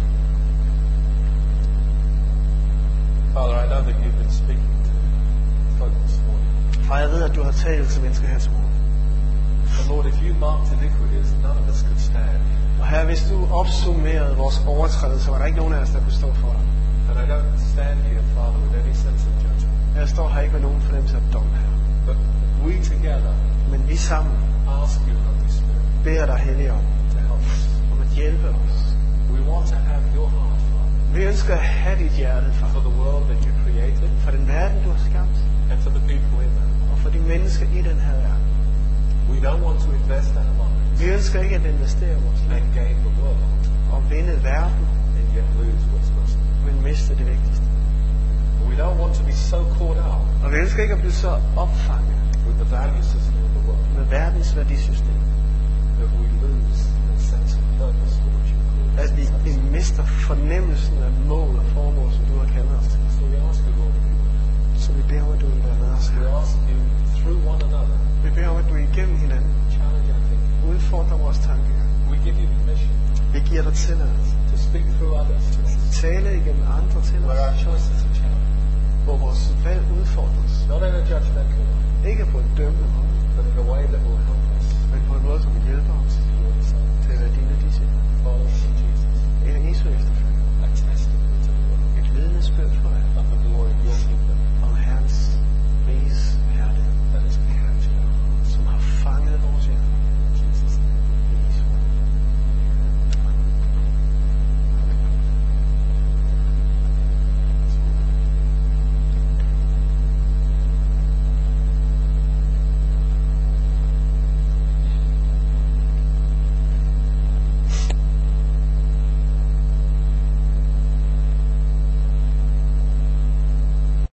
Father, I know that you've been speaking to folk this morning. Far, jeg ved, at du har talt til mennesker her til morgen. And Lord, if you marked iniquities, none of us could stand. Og her, hvis du opsummerede vores overtrædelser, var der ikke nogen af os, der kunne stå for dig. And I don't stand here, Father, with any sense of judgment. Jeg står her ikke med nogen fornemmelse af dom her. But we together Men vi sammen ask you, Holy Spirit, beder dig, Helligånd, to help us. om at hjælpe os. We want to have your heart, Father, Vi ønsker at have dit hjerte, far, for the world that you created for den verden, du har skabt, and for the people in it. og for de mennesker i den her verden. We don't want to invest our lives Vi ønsker ikke at investere vores liv and gain the world og vinde verden, and yet lose what's most. men miste det vigtigste. We don't want to be so caught up Og vi ønsker ikke at blive så opfanget with the value system of the world med verdens værdisystem, that we lose the sense of purpose for which you called us. at vi, vi mister fornemmelsen af mål og formål, som du har kaldet os til. So we ask you, Lord, that you would. Så vi beder om, at du vil være med os We her. ask you through one another, Vi beder om, at du igennem hinanden challenge our thinking. udfordrer vores tanker. We give you permission Vi giver dig tilladelse. to speak through others to us, Tale igennem andre til where our os, choices are challenged. hvor vores valg udfordres. Not in a judgmental way, Ikke på en dømmende måde, but in a way that will help us men på en måde, som vil hjælpe os to your desire. til at være dine disciple. Follow in Jesus. I Jesu efterfølgelse.